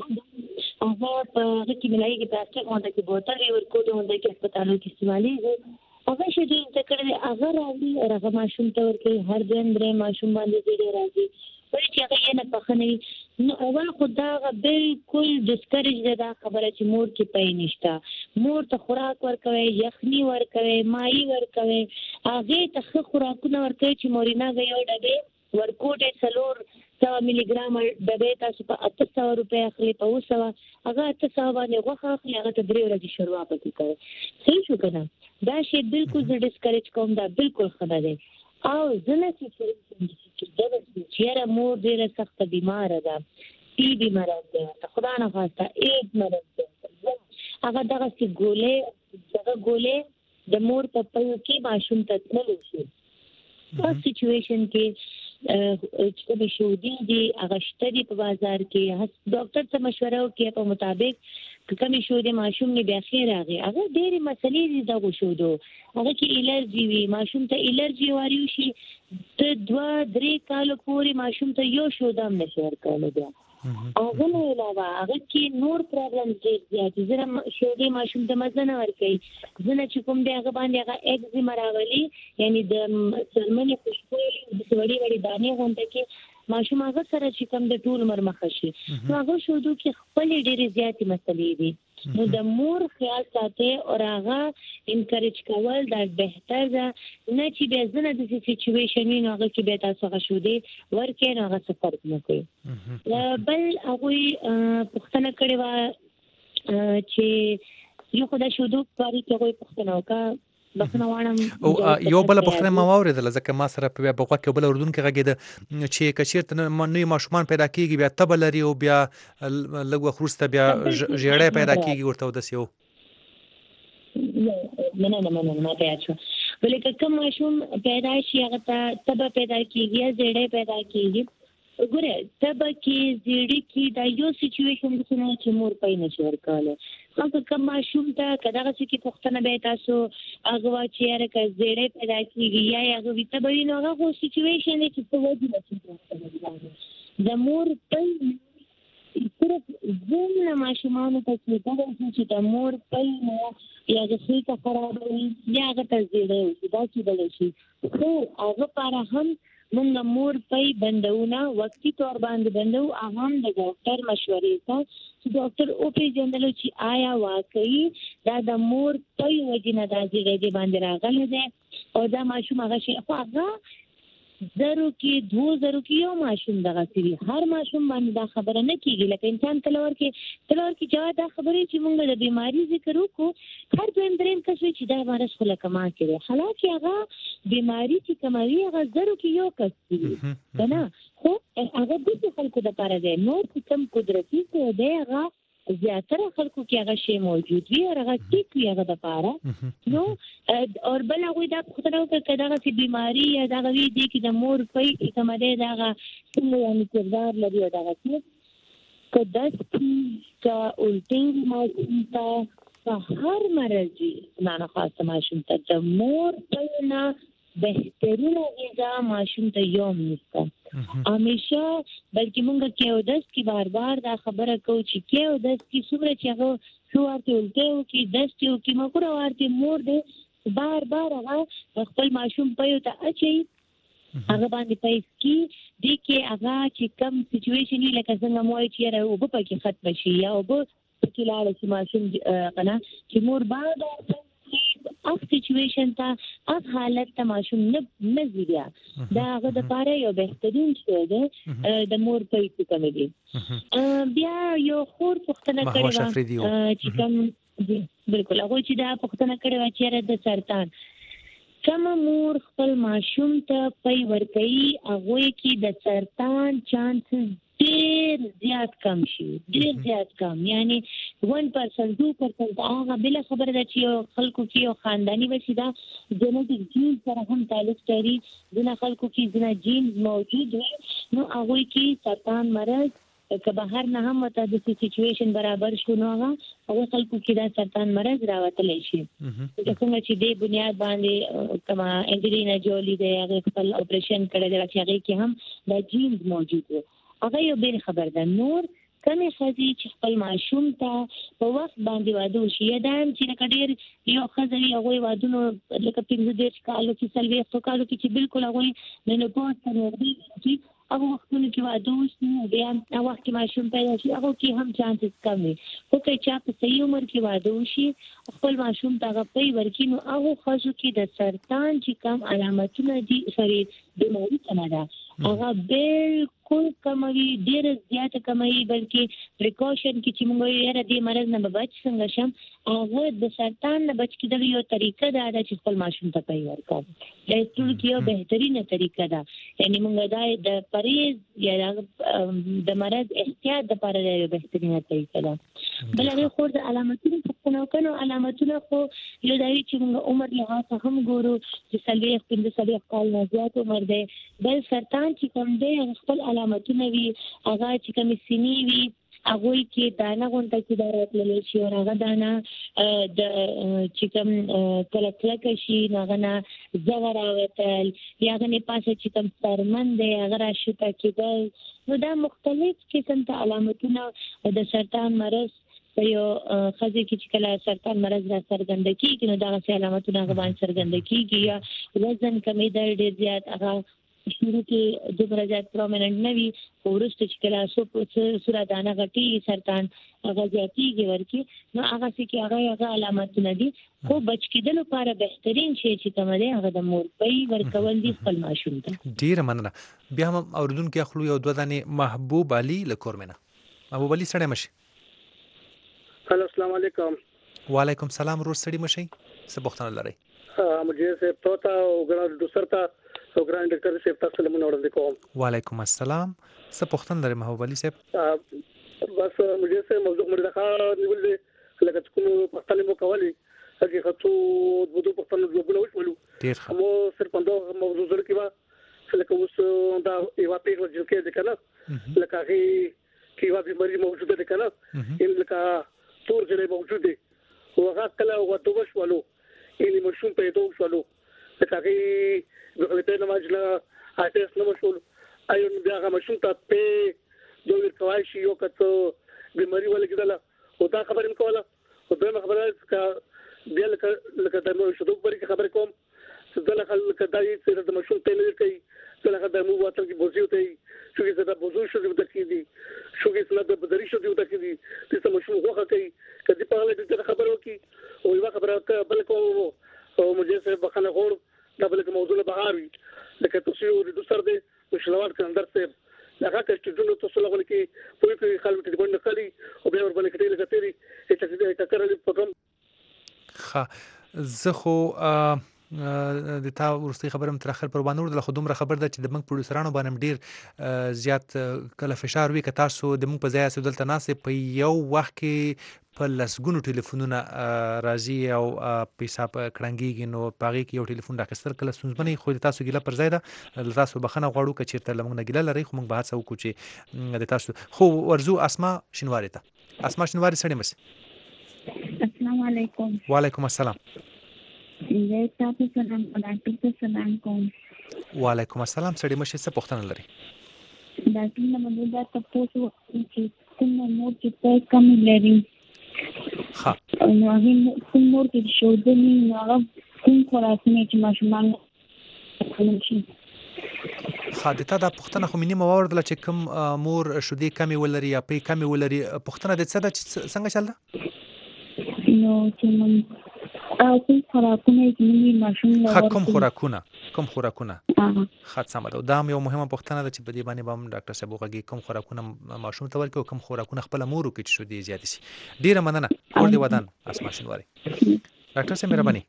هغه په هغه کې ملایي کې پلاستیک باندې کې بوتل ورکو ته باندې کې هسپتالو کې استعمالي هغه شي د کړه هغه راځي او هغه ماشوم تور کوي هر ځین درې ماشوم باندې دی راځي وایي چې هغه نه پخنوي نو اول خدا بالکل ډسکریج ده خبره چې مور کې پي نشته مور ته خوراک ورکوي یخني ورکوي ماهي ورکوي هغه ته خوراکونه ورکوي چې مورینه غيو ډبه ورکوټه سلور سو ملي ګرام ډبه تاسو په اته سو روپیا اخلي په اوسه هغه اته سو باندې غوښه اخلي هغه ته درې ورځې شروع پکې کوي صحیح شو کنه دا شی بالکل ز ډسکریج کوم دا بالکل خبره ده او زنه چې دا چې مور ډیره سخت بیمار ده ټي بي مرض ده خدای نه خواسته ایډ مرض ده هغه دغه سي ګولې دغه ګولې د مور په پيو کې ماشوم ته تللی شي په سچويشن کې چې به شو دي دي هغه شته په بازار کې ډاکټر ته مشوره وکړي په مطابق کمی شو د ماشوم نه بیا خیر راغی هغه ډېری مسلې دي دغه شو دو هغه کې الرجی وي ماشوم ته الرجی واریو شي ته دوا درې کال پورې ماشوم ته یو شو دام نشي ورکول بیا هغه نه علاوه هغه کې نور پرابلم ډېر زیات زره شو د ماشوم ته مزه نه ورکوي ځنه چې کوم دی هغه باندې هغه اگزیما راغلي یعنی د سرمنې خوشبو د وړي وړي دانې غونډه کې ماشوم هغه سره چې کوم د ټول عمر مخه شي نو هغه شودو کې خپل ډېرې زیاتې مسلې دي نو د مور خیال ساتي او هغه انکریج کول دا بهتر ده نه چې بیا ځنه د سچويشن نو هغه کې به تاسو هغه شودي ورکې نو هغه څه فرق نه کوي بل هغه پښتنه کړي وا چې یو خدای شودو پاري کې هغه پښتنه وکړه
او یو بل پښتنه ما واوریدل ځکه ما سره په بغوا کې بل اردن کې غږید چې کچیرته نوې ماشومان پیدا کیږي بیا تبه لري او بیا لږ خروسته بیا ژړې پیدا کیږي ورته ودسیو
نه نه نه نه ما ته اچھا ولکه کوم ماشوم پیدا شي هغه ته تبه پیدا کیږي ژړې پیدا کیږي وګوره تبه کې زیړی کې دا یو سچويشن د څنګه چې مور پای نه شي ورکاله هغه کوم ماشوم ته کداغه چې پښتنه به تاسو هغه چې هرکه زیړی پیدا کیږي یا هغه ویته به نو هغه سچويشن چې په وځي نه د مور پای صرف زموږ ماشومان ته چې دا چې د مور پای نو یا د څه خراب وي یا هغه ته زیړی دا چې بل شي خو هغه لپاره هم مونږ مور پي بندونه وختي تور باندې بندو اهم د ډاکټر مشورې ته چې ډاکټر او پی جنرال چې آیا واقعي دا د مور پي وجنه د دې باندې راغلی دی او دا ماشوم هغه شي خو هغه زرو کې دو زرو کې یو ماشوم دغه سری هر ماشوم باندې دا خبره نه کیږي لکه انسان تلور کې تلور کې جواب دا خبرې چې مونږ د بیماری ذکر وکړو هر دویم دریم کس چې دا مرز خو لکه ما کړي حالانکه هغه بیماری چې کموي هغه زرو کې یو کس دی کنه خو هغه د خلکو د لپاره دی نو کوم قدرتي څه دی هغه زیاتره خلکو کې هغه شی موجود وي او هغه ټیک وي هغه د لپاره نو او بل هغه دا خطر او کدا چې بیماری یا دا وی دي چې د مور په کومه ده دا څنګه یعنی کردار لري دا چې کدا چې اولټینګ ما ته هر مرضی نه نه خاصه ماشوم ته د مور په نه بهترینه غذا ماشوم ته یوم نشته همیشه بلکې مونږ کې او داس کې بار بار دا خبره کو چې کې او داس کې څومره چې هغه شو ورته ولته او کې داس کې او کې مګر ورته مور دې بار بار هغه خپل ماشوم په یو ته اچي هغه باندې پېس کې دې کې هغه چې کم سچويشن لکه څنګه موای چې راو په کې ختم شي یا او کې لاړ چې ماشوم قنا چې مور بعد اف سچويشن ته اف حالت ته ماشوم نه نزيدیا دا هغه د پاره یو بهترین څه ده د مور په اړه کوم دي بیا یو خور پختنه کړو چې کوم بالکل هغه چې دا پختنه کړو چې د سرطان کوم مور خپل ماشوم ته پي ورکړي هغه کې د سرطان چانسز ډېر زیات کم شي ډېر زیات کم یعنی one percent two percent هغه بل خبره ده چې خلکو کې یو خاندانی وسیدا جنټیک جین سره هم تعلق لري ځینې خلکو کې ځینې جین موجود وي نو هغه کې سرطان مرض که بهر نه هم ته د سچويشن برابر شو نو هغه هغه خلکو کې دا سرطان مرض راوتلی شي چې کوم چې د بنیاد باندې کما انجلینا جولی د هغه خپل اپریشن کړی دی چې هغه کې هم دا جین موجود وي هغه یو بل خبر ده نور کمه خزي چې خپل معشوم ته په وخت باندې واده وشي دا چې کډیر یو خزي هغه وادونو لکه پنځه دیرش کالو کې سلوي څو کالو کې چې بالکل هغه نه نه پوهه نه دی هغه وختونه کې واده وشي بیا هغه وخت کې معشوم پیدا شي هغه کې هم چانسز کم وي خو که چا په صحیح عمر کې واده وشي خپل معشوم ته هغه پي ورکړي نو هغه خزو کې د سرطان چې کم علامتونه دي سوري بیماری څنګه ده هغه بالکل کموي ډېر زیات کموي بلکې پریکاشن کې چې موږ یې را دې مرز نه بچ څنګه شم هغه د سرطان نه بچ کېدل یو طریقه ده چې خپل معشوم ته پي ورکړو دا ټول کې یو بهترینه طریقه ده یعنی موږ دا د پریز یا د مرز احتیاط لپاره یو بهترینه طریقه ده بل هغه خو د علامتونو په نوکانو علامتونه خو یو دایي چې موږ عمر لحاظ هم ګورو چې سلیخ پنځه سلیخ کال نه زیات عمر دی بل سرطان چې کوم دی خپل علامتونه وي هغه چې کوم سینې وي هغه کې دانه غونډه کې دارتللی شي او هغه دانه د چې کوم کله کله شي هغه نه زغ راوتل یا هغه نه پاسه چې کوم سرمن دی هغه راشته کېدل نو دا مختلف قسم ته علامتونه د سرطان مرض په یو خزي کې چې کله سرطان مرض را څرګند کیږي نو دا غوښه علامتونه هغه باندې څرګند کیږي یا وزن کمیدل ډېر زیات هغه شروع کې د درجات پرومیننت نوي ورسته چې کله سو سورا دانه غټي سرطان هغه زیاتیږي ورکی نو هغه چې هغه هغه علامتونه دي خو بچ کېدل لپاره بهترین شی چې کوم دی هغه د مور پي ورکول دي خپل ماشوم ته
ډیر مننه بیا هم اوردونکو خپل یو دوه دانې محبوب علي لکورمنه محبوب علي سره مشي
السلام علیکم
وعلیکم السلام ورور سړي مشي څه بوختنه لري
مجھے سے توتا او ګران دوسر تا او ګران ډاکټر صاحب تاسو له مونږ وړاندې کوم
وعلیکم السلام څه پوښتنه لري محبوب علي صاحب
بس مجھے سے موضوع مرده نیول دي لکه کوم پښتنه مو کولی هغه خطو بده پښتنه جوړول وشولو
ډیر
مو صرف اندو موضوع سره کیوا لکه اوس دا یو پیټ ورجل کې ده کنه لکه هغه کیوا بیماری موجوده ده کنه ان لکه تور جلې موجوده او هغه کله وته وشولو ان مشوم پیدا وشولو لکه هغه په دې نمازله اټیس نو مشول ایون بیا هغه مشوم ته په جو ورکوای شي یو کته بیماری ولګیدله او دا خبرې کوله او دا خبره کا بیا لکه لکه د مو شتو پرې خبرې کوم څه خلک کداي چې د مشوم ته نه کوي څنګه د مو واتل کې بوزي وته شو کې دا بوزو شو د کېدی شو کې څنګه د بدري شو د کېدی چې مشوم غوخه کوي کدي په اړه د خبرو کې او یو خبره بل کوم او مجھے سے بخنه غور دا بل کوم موضوع بهار وي لکه تاسو یو د سر دی مشلوات کندر سے هغه چې جنو تاسو لغول کې په کې خلک ته باندې کړی او بیا ور باندې کړي لکه تیری چې چې ټکر دې پروګرام
خا زه خو د تا ورستي خبرم تر اخر پر باندې ورته خودم را خبر ده چې د موږ پروډوسرانو باندې ډیر زیات کله فشار وی ک تاسو د موږ په ځای اسو دلته ناسه په یو وخت کې په لسګونو ټلیفونونه راځي او پیسې کړنګيږي نو پاغي کې یو ټلیفون راکستل کله سنځبني خو تاسو ګیله پر ځای ده تاسو بخنه غواړو ک چیرته لمغه نه ګیله لري خو موږ به هڅه وکړو چې د تاسو خو ورزو اسما شنواری ته اسما شنواری سړی مس
السلام علیکم
وعلیکم السلام
زه تاسو سره ډاکټر سلام کوم
وعلیکم السلام سړی مشه څه پوښتنه لري
ډاکټر نو موږ دا تاسو چې کوم مور چې په کم لري
ها
نو هغه کوم مور کې شو د نو کوم خلاصونه چې ماشومان کوم شي
خاطر دا پښتنه خو مینه موارد لا چې کوم مور شودي کمی ولري یا پی کمی ولري پښتنه د څه د څنګه چل ده
نو چې من او کوم خوراکونه چې ماشوم له
کوم خوراکونه کوم خوراکونه خاص سم ده دا یو مهمه پښتنه ده چې په دې باندې بم ډاکټر صاحب وغږی کوم خوراکونه ماشوم ته ورکو کوم خوراکونه خپل مور کې شودي زیات شي ډیره مننه اور دی ودان اسماشن واري ډاکټر صاحب مهرباني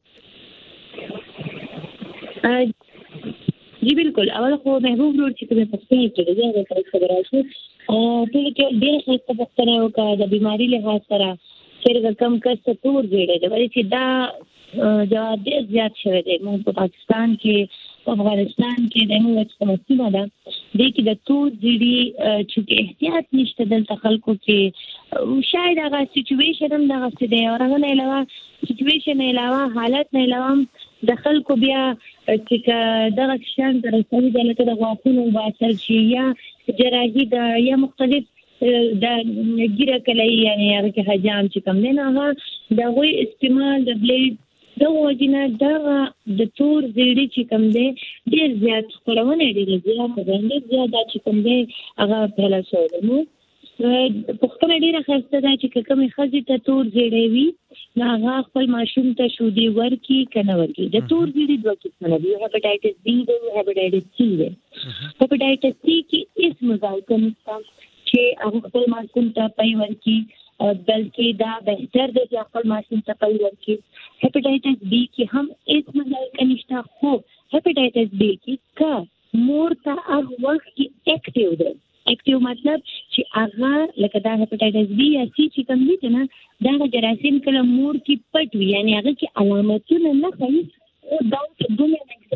جی بالکل اول خو محبوب روډ چې په پښتني کې د هغه سره خبره شو او ټول کې ډېر څه پښتنه او کا د بيماري له خاص سره چې کم کس تور جوړه ده ولې چې دا جواب ډېر زیات شوی دی موږ په پاکستان کې په افغانستان کې د نو سمسیمه ده د کې د تور جړي چې احتیاط نشته د خلکو کې او شاید هغه سچويشن هم دغه څه دی او هغه نه علاوه سچويشن علاوه حالت نه علاوه د خلکو بیا چې دغه شان تر څو د لکه د غواخونو واسل شي یا جراحي د یا مختلف د ګیره کلی یعنی هغه کې حجام چې کم نه هغه د غوي استعمال د بلیډ د وجنه د د تور زیړي چې کم دی ډیر زیات خورونه ډیر زیات باندې زیات چې کم دی هغه په لاسو نو پښتنه ډیره خسته ده چې کومه خزي ته تور زیړي وي نو هغه خپل ماشوم ته شودي ورکی کنه ورکی د تور زیړي دوه قسمه دي هپاتایټس بی او هپاتایټس سی دی هپاتایټس سی کې اس مزایکه نشته چې هغه خپل ماشوم ته پي ورکی بلکې دا بهتر دی چې خپل ماشوم ته پي ورکی هپاتایټس بی کې هم اس مزایکه نشته خو هپاتایټس بی کې کا مور ته هغه وخت کې اکټیو دی اکټیو مطلب چې هغه لکه دا هپاتایټس بی یا سی چې کوم دي نه دا جراثیم کله مور کې پټ وي یعنی هغه کې علامتونه نه کوي او دا د دنیا نه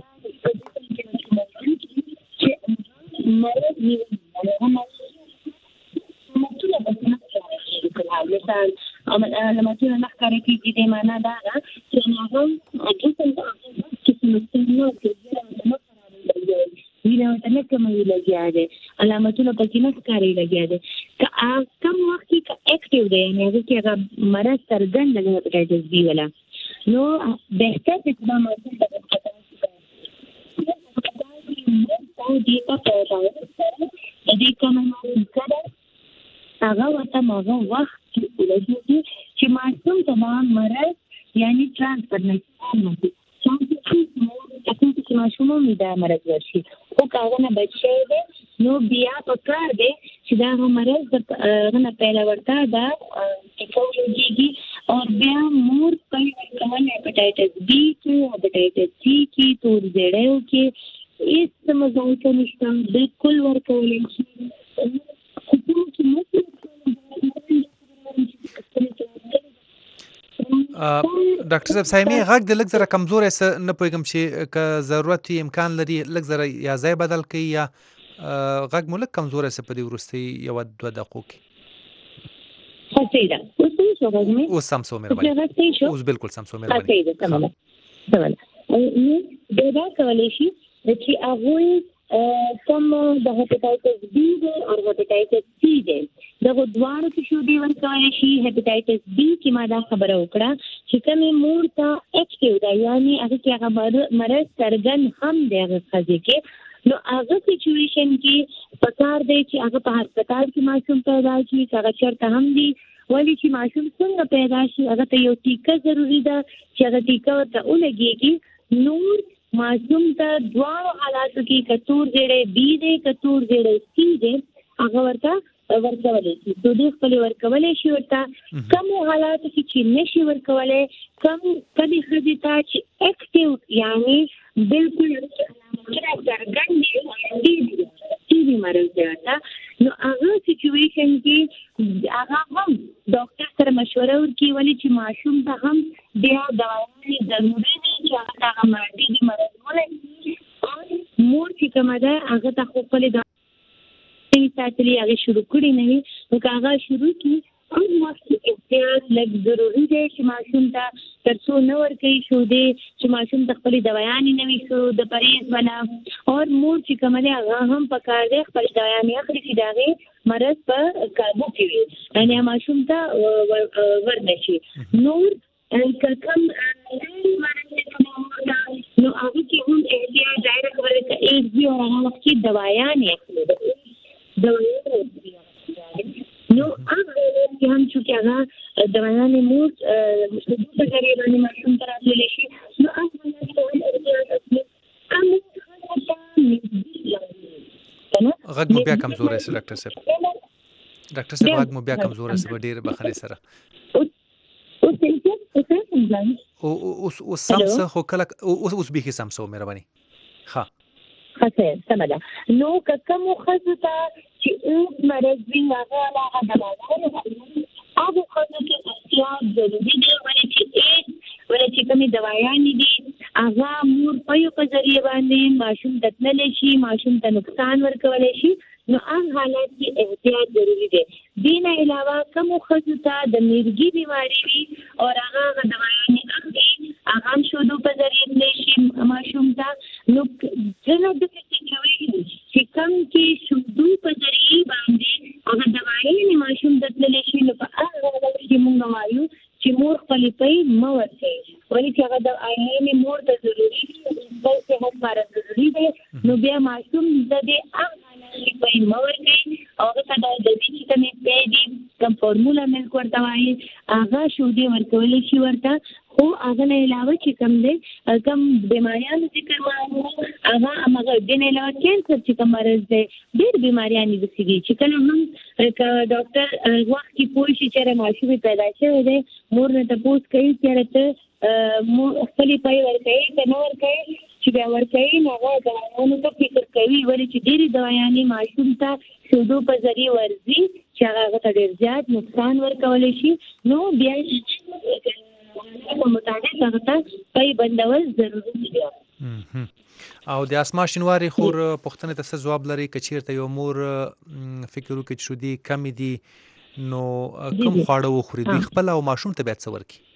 چې مرض نیول هغه مطلب مثال علامتونه نه ښکاره کیږي د معنا دا چې هغه اګه چې نو څنګه وینا ته نه کومې لګیا دي علامتونه پکې نه ښکاري لګیا دي که کم وخت کې اکټیو دی یعنی هغه کې هغه مرض څرګند لګي هپاتایټس بی ولا نو بهتر چې دا مرض او دې په توګه د دې کومه کړه هغه ورته هغه وخت کې ولګي چې ماشوم ته مرض یعنی ترانسفر نه کیږي چې ماشوم مې دا مرض ورشي او کاغه نه بچي دی نو بیا په کار دی چې دا مرض د نه پیدا ورته دا کیږي او بیا مور په کومه هپاتایټس بی کې هپاتایټس سی کې تور زیړیو کې هیڅ مزایکه نشته بالکل ورکول شي
ډاکټر صاحب سایمي غږ د لږ زره کمزورې س نه پوهیږم چې که ضرورت وي امکان لري لږ زره یا ځای بدل کړي یا غږ مو لږ کمزورې س په دې وروستي یو دوه دقیقو کې
هڅه ده اوس څه غږ مې
اوس سم سو مهرباني اوس بالکل سم سو مهرباني
هڅه ده تمام تمام نو دا کولای شي چې هغه کوم د هپاتایټس بی او هپاتایټس سی دی دغه دوه کې شو دی ورکوي شي هپاتایټس بی کې ما دا خبره وکړه چې کومه مور ته اکټیو دی یعنی هغه کې هغه مرض څرګند هم دی هغه خځې کې نو هغه سچويشن کې پکار دی چې هغه په هسپتال کې ماشوم پیدا شي هغه چرته هم دی ولی چې ماشوم څنګه پیدا شي هغه ته یو ټیکه ضروری ده چې هغه ټیکه ورته ولګيږي نور ماشوم ته دوه حالاتو کې کتور جوړې بي دي کتور جوړې سي دي هغه ورته ورکولې شي د دې خپل ورکولې شي ورته کوم حالاتو کې چې نشي ورکولې کوم کدي خدي تا چې اکټیو یعنی بالکل علامات څرګند دي دي دي مرز دی نو هغه سچويشن کې هغه هم ډاکټر سره مشوره ورکړي ولې چې ماشوم ته هم بیا دوايي ضروري دي چې هغه ماده دي مرز ولې مور چې کومه ده هغه ته خپل د ساتلي هغه شروع کړی نه وي نو هغه شروع کی او وخت احتیاط لږ ضروري دی چې ماشوم ته ترڅو نه ورکوي شو دی چې ماشوم ته خپل دوايانې نه وي شو د پرهیز بنا او مور چې کومه ده هغه هم پکار دی خپل دوايانې اخلي چې داغه مرض په قابو کې وي یعنی ماشوم ته ورنشي نور کم نو هغه کې هم احتیاط ظاهر کوي چې ایک دی او هغه وخت کې دوايان یې اخلي دوايان نو هغه چې هم چې هغه دوايان مو مشهور تقریبا ماشوم تر اصلي شي نو هغه کوم
غږ مو بیا کمزور شي ډاکټر صاحب ډاکټر صاحب غږ مو بیا کمزور شي ډیر بخښنې سره او اوس اوس سمسه خو کله اوس اوس به سمسه مهرباني ها
خاصه سمدا نو کوم خصوصا چې اوس مرز وی هغه هغه دواونه هغه خصوصا چې احتیاط ضروري دی ولې چې ولې چې کومې دوايان دي هغه مور په یو په ذریعہ باندې ماشوم دتنل شي ماشوم ته نقصان ورکول شي نو هغه حالات کې احتیاط ضروری دی دین علاوه کوم خصوصا د میرګي بیماری وي او هغه دوايان اخلي هغه شودو په ذریعہ نشي ماشوم ته نو څنګه د سچويشن چې کوم کې شودو په ذریعہ باندې هغه دوايان ماشوم دتنل شي نو په هغه کې موږ وایو چې مور خپل پي مور شي ولې چې هغه د عیني مور ته ضروري دي بل څه هم لپاره ضروري دي نو بیا ماشوم د دې هغه پي مور کوي او هغه د دې چې کومې پي دي کوم فارمولا مل کوړتا وایي هغه شو دي ورکول شي ورته خو هغه نه علاوه چې کوم دي کوم بیماریان ذکر وایو هغه هغه د نه علاوه کینسر چې کوم مرز دي ډېر بیماریان دي چې کله هم ډاکټر وخت کې پوه شي چې ماشوم پیدا شوی دی مور نه تاسو کوي چې ته مو خپل پای ورکړي کنه ورکړي چې بیا ورکړي نو هغه غواړي ته فکر کوي ولې چې ډېری دوايانې ماشوم ته شودو په ذریعہ ورزي چې هغه ته ډېر زیات نقصان ورکول شي نو بیا په مطابق هغه ته پای بندول ضروري دی
او د اسما شینواری خور پښتنه ته ځواب لري کچیرته یو مور فکر وکړي چې دي کم دي نو کم خواړه وخوري دی خپل او ماشوم ته بیت څور کی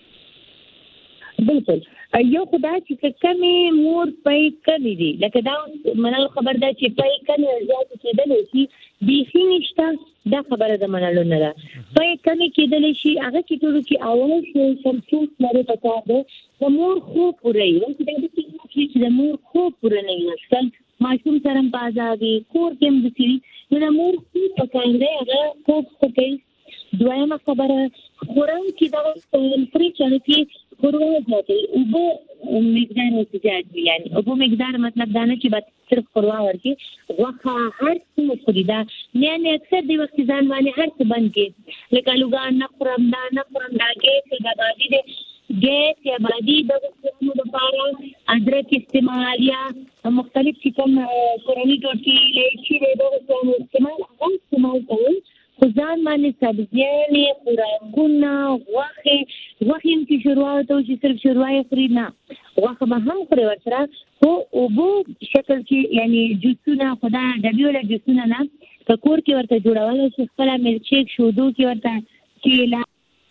بالکل یو خدای چې کمې مور پي کمی دي لکه دا منل خبر ده چې پي کمی زیات کېدل شي بيخي نشته دا خبره ده منلو نه ده پي کمی کېدل شي هغه کې ټول کې اول شي سمڅوس لري پتا ده د مور خو پوره وي چې د مور خو پوره نه وي ماشوم سره پازادي کور کې هم دي نو د مور خو پکاینده هغه خو کوي دویمه خبره خورم کې دا فری چلتي خورونه ځاتي او به مقدار زیات وي یعنی او به مقدار مطلب دا نه چې بس صرف خوروا ورکی واخه هر څه خریدا نه نه اکثر دی وخت ځان باندې هر څه بند کې لکه لوګان نه خورم دا نه خورم دا کې څه دا باندې دې ګیس یا باندې د څه لپاره ادرک استعمال یا مختلف چې کوم کورنی ټوټي چې د څه استعمال هم استعمال کوي ځان باندې سبزیانې خوراکونه غوښې غوښې هم چې شروع ته چې صرف شروع یې خوري نه غوښه به هم خوري ورسره خو اوبو شکل کې یعنی جوسونه خدا ډبي ولا جوسونه نه په کور کې ورته جوړول چې خپل ملچیک شودو کې ورته کیلا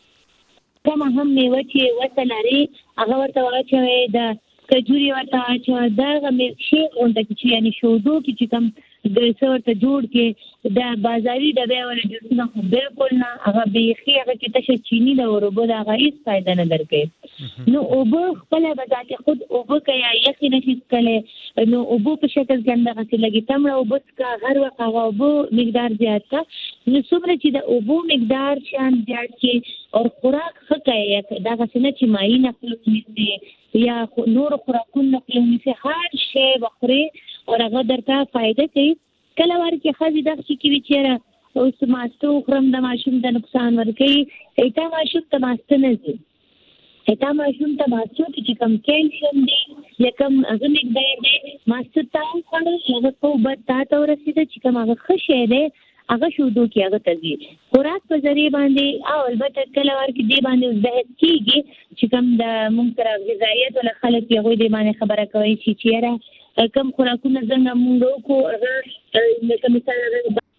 کوم هم میوه چې وته لري هغه ورته واچوي د کجوري ورته واچوي دا ملچیک اونته چې یعنی شودو کې چې کوم د څورته جوړ کې د بازاري د بیا ولا جوړونه خو بالکل نه هغه بيخي هغه کې تشه چینی د وربو د هغه هیڅ فائدہ نه درکې نو اوبه خپل بذات خود اوبه کیا یقینا چې کله نو اوبه په شکل کې اندغه چې لګي تمړه اوبه کا هر وخت هغه اوبه مقدار زیات کا نو څومره چې د اوبه مقدار شان زیات کې او خوراک خکای دا څنګه چې مای نه خپل یا نور خوراکونه خپل هر شی بخوري او هغه درته فائدہ کوي کله ورکه خزي دغه چې کی چیرې اوس ماستو خرم د ماشوم د نقصان ورکي ایته ماشوم ته ماست نه دي ایته ماشوم ته ماستو چې کم کیلشیم دی یا کم هغه مقدار دی ماست ته خړل هغه کو بد تا ته ورسېده چې کوم هغه خشه دی هغه شودو کې هغه تزي خوراک په ذریعہ باندې او البته کله ورکه دی باندې بحث کیږي چې کوم د مونږ سره غذایت ول خلک یې غوډي باندې خبره کوي چې چیرې کم خوراکونه څنګه موږ کو هغه لکه مثال د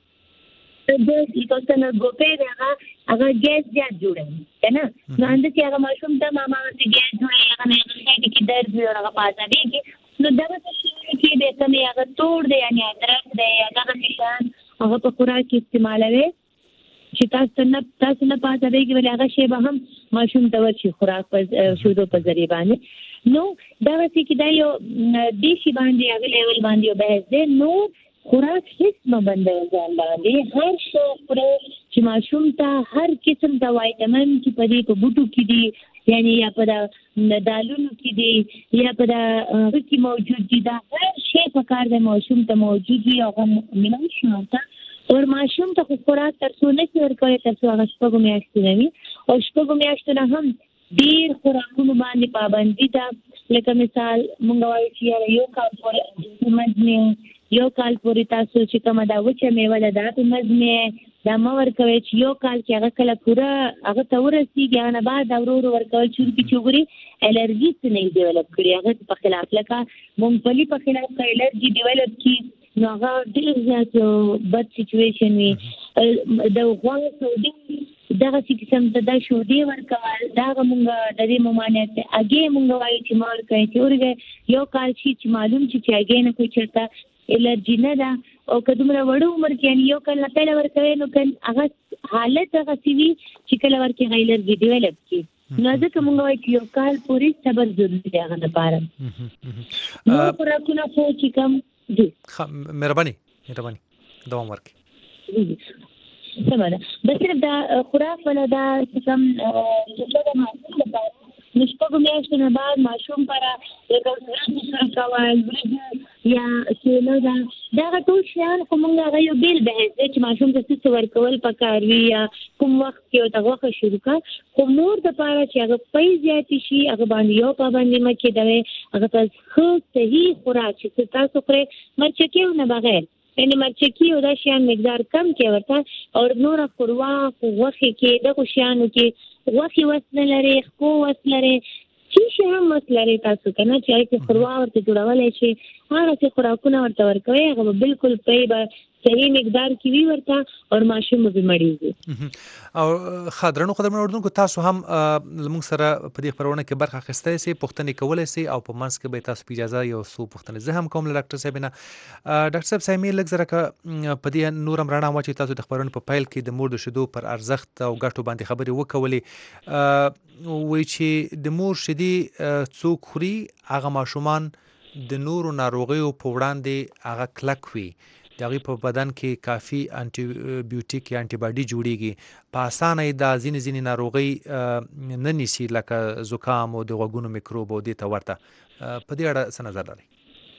ایکوستنه ګوپې هغه هغه ګیس زیات جوړوي کنه نو اند چې هغه ماشوم ته ماما چې ګیس جوړي هغه نه کې درد وي هغه پاتې دي نو دا څه چې به کومه هغه توړ دی یعنی ادرک دی هغه شان هغه په خوراک کې استعمالوي چې تاسو نه تاسو نه پاتې دی کې هغه شی به هم ماشوم ته ورشي خوراک په شودو په ذریعہ باندې نو دا څه کې دا یو دیشي باندې هغه لیول باندې یو بحث دی نو خوراک هیڅ نه بندوي ځان باندې هر شی خوري چې ماشوم ته هر قسم د وایټامین چې په دې په بوټو کې دي یعنی یا په دالونو کې دي یا په هغه کې موجود دي دا هر شی په کار د ماشوم ته موجود وي او مینه شي ته اور ماشوم ته خوراک تر څو نه ورکوي تر څو هغه شپږ میاشتې نه وي او شپږ میاشتې نه هم ډیر خوراکونو باندې پابندي ده لکه مثال مونږ وایو چې یو کال پورې مزمه یو کال پورې تاسو چې کومه دا وچه میوه ده دا په مزمه دا ما ورکوي چې یو کال کې هغه کله پوره هغه ته ورسیږي هغه نه بعد ورو ورو ورکول شروع کړي چې وګوري الرجي څه نه ډیولپ کړي هغه په خلاف لکه مونږ په خلاف کا الرجي ډیولپ کی نو هغه ډیر زیات بد سچويشن وي د غوړ سودي دغه چې سم ته دا شو دی ورکول دا مونږ د دې ممانعت اگې مونږ وایو چې مال کوي چې ورګه یو کال چې معلوم چې اگې نه کوي چرته الرجی نه ده او که دومره وړو عمر کې یعنی یو کال نه پیل ورکوي نو کله هغه حالت هغه سوي چې کله ورکه غیلر وی ډیولپ کی نو ځکه موږ وایو چې یو کال پورې صبر ضروري دی هغه لپاره نو خوراکونه خو چې کم دي
مهرباني مهرباني دوام ورکړئ
سمه بس صرف دا خوراک ولا دا کم چې دا ماشوم لپاره نشپږ میاشتې نه بعد ماشوم پر یو څه سره کول یا سیلو دا دا ټول شیان خو موږ هغه یو بیل بحث دی چې ماشوم ته څه ورکول پکار وي یا کوم وخت کې او دغه شروع کا خو نور د پاره چې هغه پي زیات شي هغه باندې یو پابندي مکه دی هغه تاسو خو صحیح خوراک چې تاسو پرې مرچکیو نه بغیر یعنی مرچکی او دا شیان مقدار کم کې ورته او نور خوروا وخت کې د خوشیانو کې وخت وسنه لري خو وسنه لري چې شي هم مسلري تاسو کنه چې چې خوروا ورته جوړولای شي هغه چې خوراکونه ورته ورکوي هغه بالکل په به صحیح مقدار کې وی ورته او ماشوم به مړیږي
او خاطرونو خدمت اردوونکو تاسو هم موږ سره په دې خبرونه کې برخه اخیستای سي پوښتنې کولای سي او په منځ کې به تاسو په اجازه یو څو پوښتنې زه هم کوم له ډاکټر صاحب نه ډاکټر صاحب سامي لږ زره په دې نورم رانا و چې تاسو د خبرونو په فایل کې د مور د شیدو پر ارزښت او ګټو باندې خبرې وکولې وای چې د مور شیدې څوک خوري هغه ماشومان د نورو ناروغیو په وړاندې هغه کلک وي دغه په بدن کې کافي انټي بیوټیک یا انټي باډي جوړیږي په اسانه د ځینې ځینې ناروغي نه نیسي لکه زکام او د غوږونو میکروب او د تورته په دې اړه څه نظر لري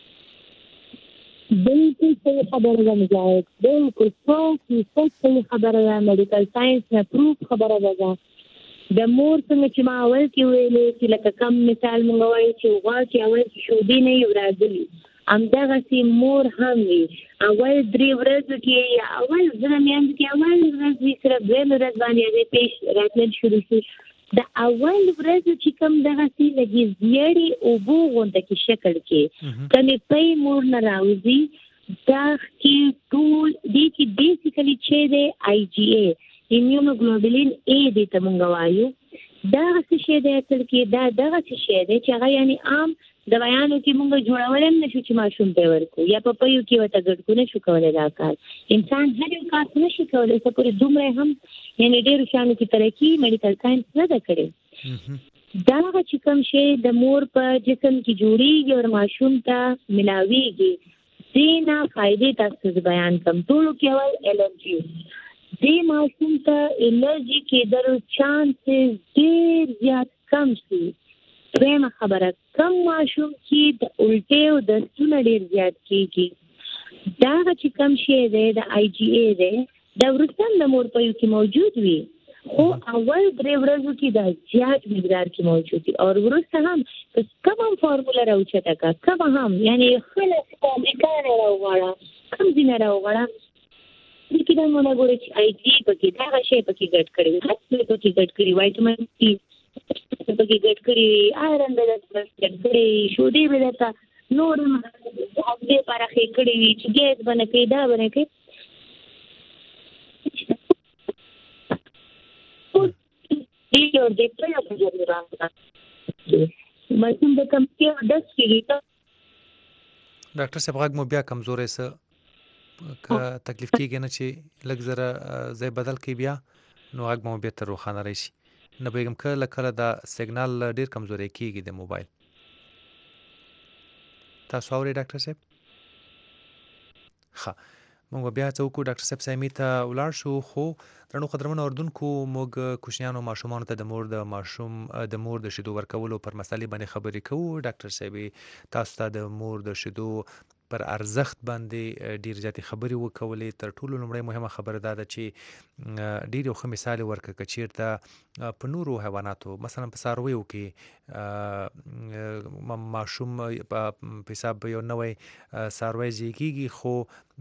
بالکل صحیح خبره ده مجاهد بالکل صحیح خبره ده میډیکل ساينس نه پروف خبره ده د مور څنګه چې ما اول کې ویلې چې لکه کم مثال مونږ وایو چې غوا چې اول شودي نه یو راځي همدغه سي مور هم وي اول درې ورځې کې یا اول زرمیان کې اول ورځې سره دویم ورځ باندې د پیش راتلل شروع شي د اول ورځې چې کوم دغه سي لګي زیړې او بو غونډه کې شکل کې کله پي مور نه راوځي دا کې ټول دي چې بیسیکلی چې د آی جی اي ایمیونوګلوبولین اے د تمنګ وایو دا څه شی دی چې دا دغه څه شی دی چې هغه یعنی عام د بیانو کې مونږ جوړول هم نشو چې ماشوم ته ورکو یا په پيو کې وته ګډکونه شو کولای دا کار انسان هر یو کار نشي کولای چې پورې دومره هم یعنی ډېر شانو کې ترقی میډیکل ساينس نه ده کړې دا چې کوم شی د مور په جسم کې جوړیږي او ماشوم ته ملاويږي دینا فائدې تاسو بیان کوم ټول کې اول الرجی دې ماشوم ته الرجی کې درو چانسز ډېر زیات کم شي پرېمه خبره کم ماشوم کې د الټه او د ستوني ډېر زیات کیږي دا چې کم شي دی د آی جی اي دی د ورستان د مور په یو کې موجود وي خو اول درې ورځو کې د زیات مقدار کې موجود دي او ورسته هم کوم هم فارمولا راوچته کا کوم هم یعنی خلک په امریکا نه راوغواړه کم ځینې راوغواړه چې دا مونږ غواړو چې آی جی پکې دا شی پکې ګډ کړی هڅه پکې ګډ کړی وایټامین سی پکې ګډ کړی آیرن به د ګډ کړی شودي به د نور هغه لپاره کې کړی وی چې ګیس باندې کې دا باندې کې دې یو دې په یو ځای راځي ماشوم د کم کې د سکیټ
ډاکټر صاحب غږ مو بیا کمزورې سه که تکلیف کېږي نه چې لږ زره ځای بدل کړي بیا نو غږ مو بېرته روښانه راشي. نه پوهېږم کله کله دا سیګنال ډېر کمزوری کېږي د موبایل. تاسو اورئ ډاکټر صاحب؟ ښه موږ بیا هڅه وکړو ډاکټر صاحب سایمې ته ولاړ شو. خو درنو قدرمنو اردوونکو موږ کوچنیانو ماشومانو ته د مور د ماشوم د مور د شیدو ورکولو پر مسلې باندې خبرې کوو. ډاکټر صاحب تاسو ته د مور د شیدو پر ارزښت باندې ډیر زیاتې خبرې وکولې. تر ټولو لومړی مهمه خبره دا ده چې ډیر یو ښه مثال ورکړه که چیرته په نورو حیواناتو مثلا په څارویو کې ماشوم په حساب یو نوی څاروی زیږیږي خو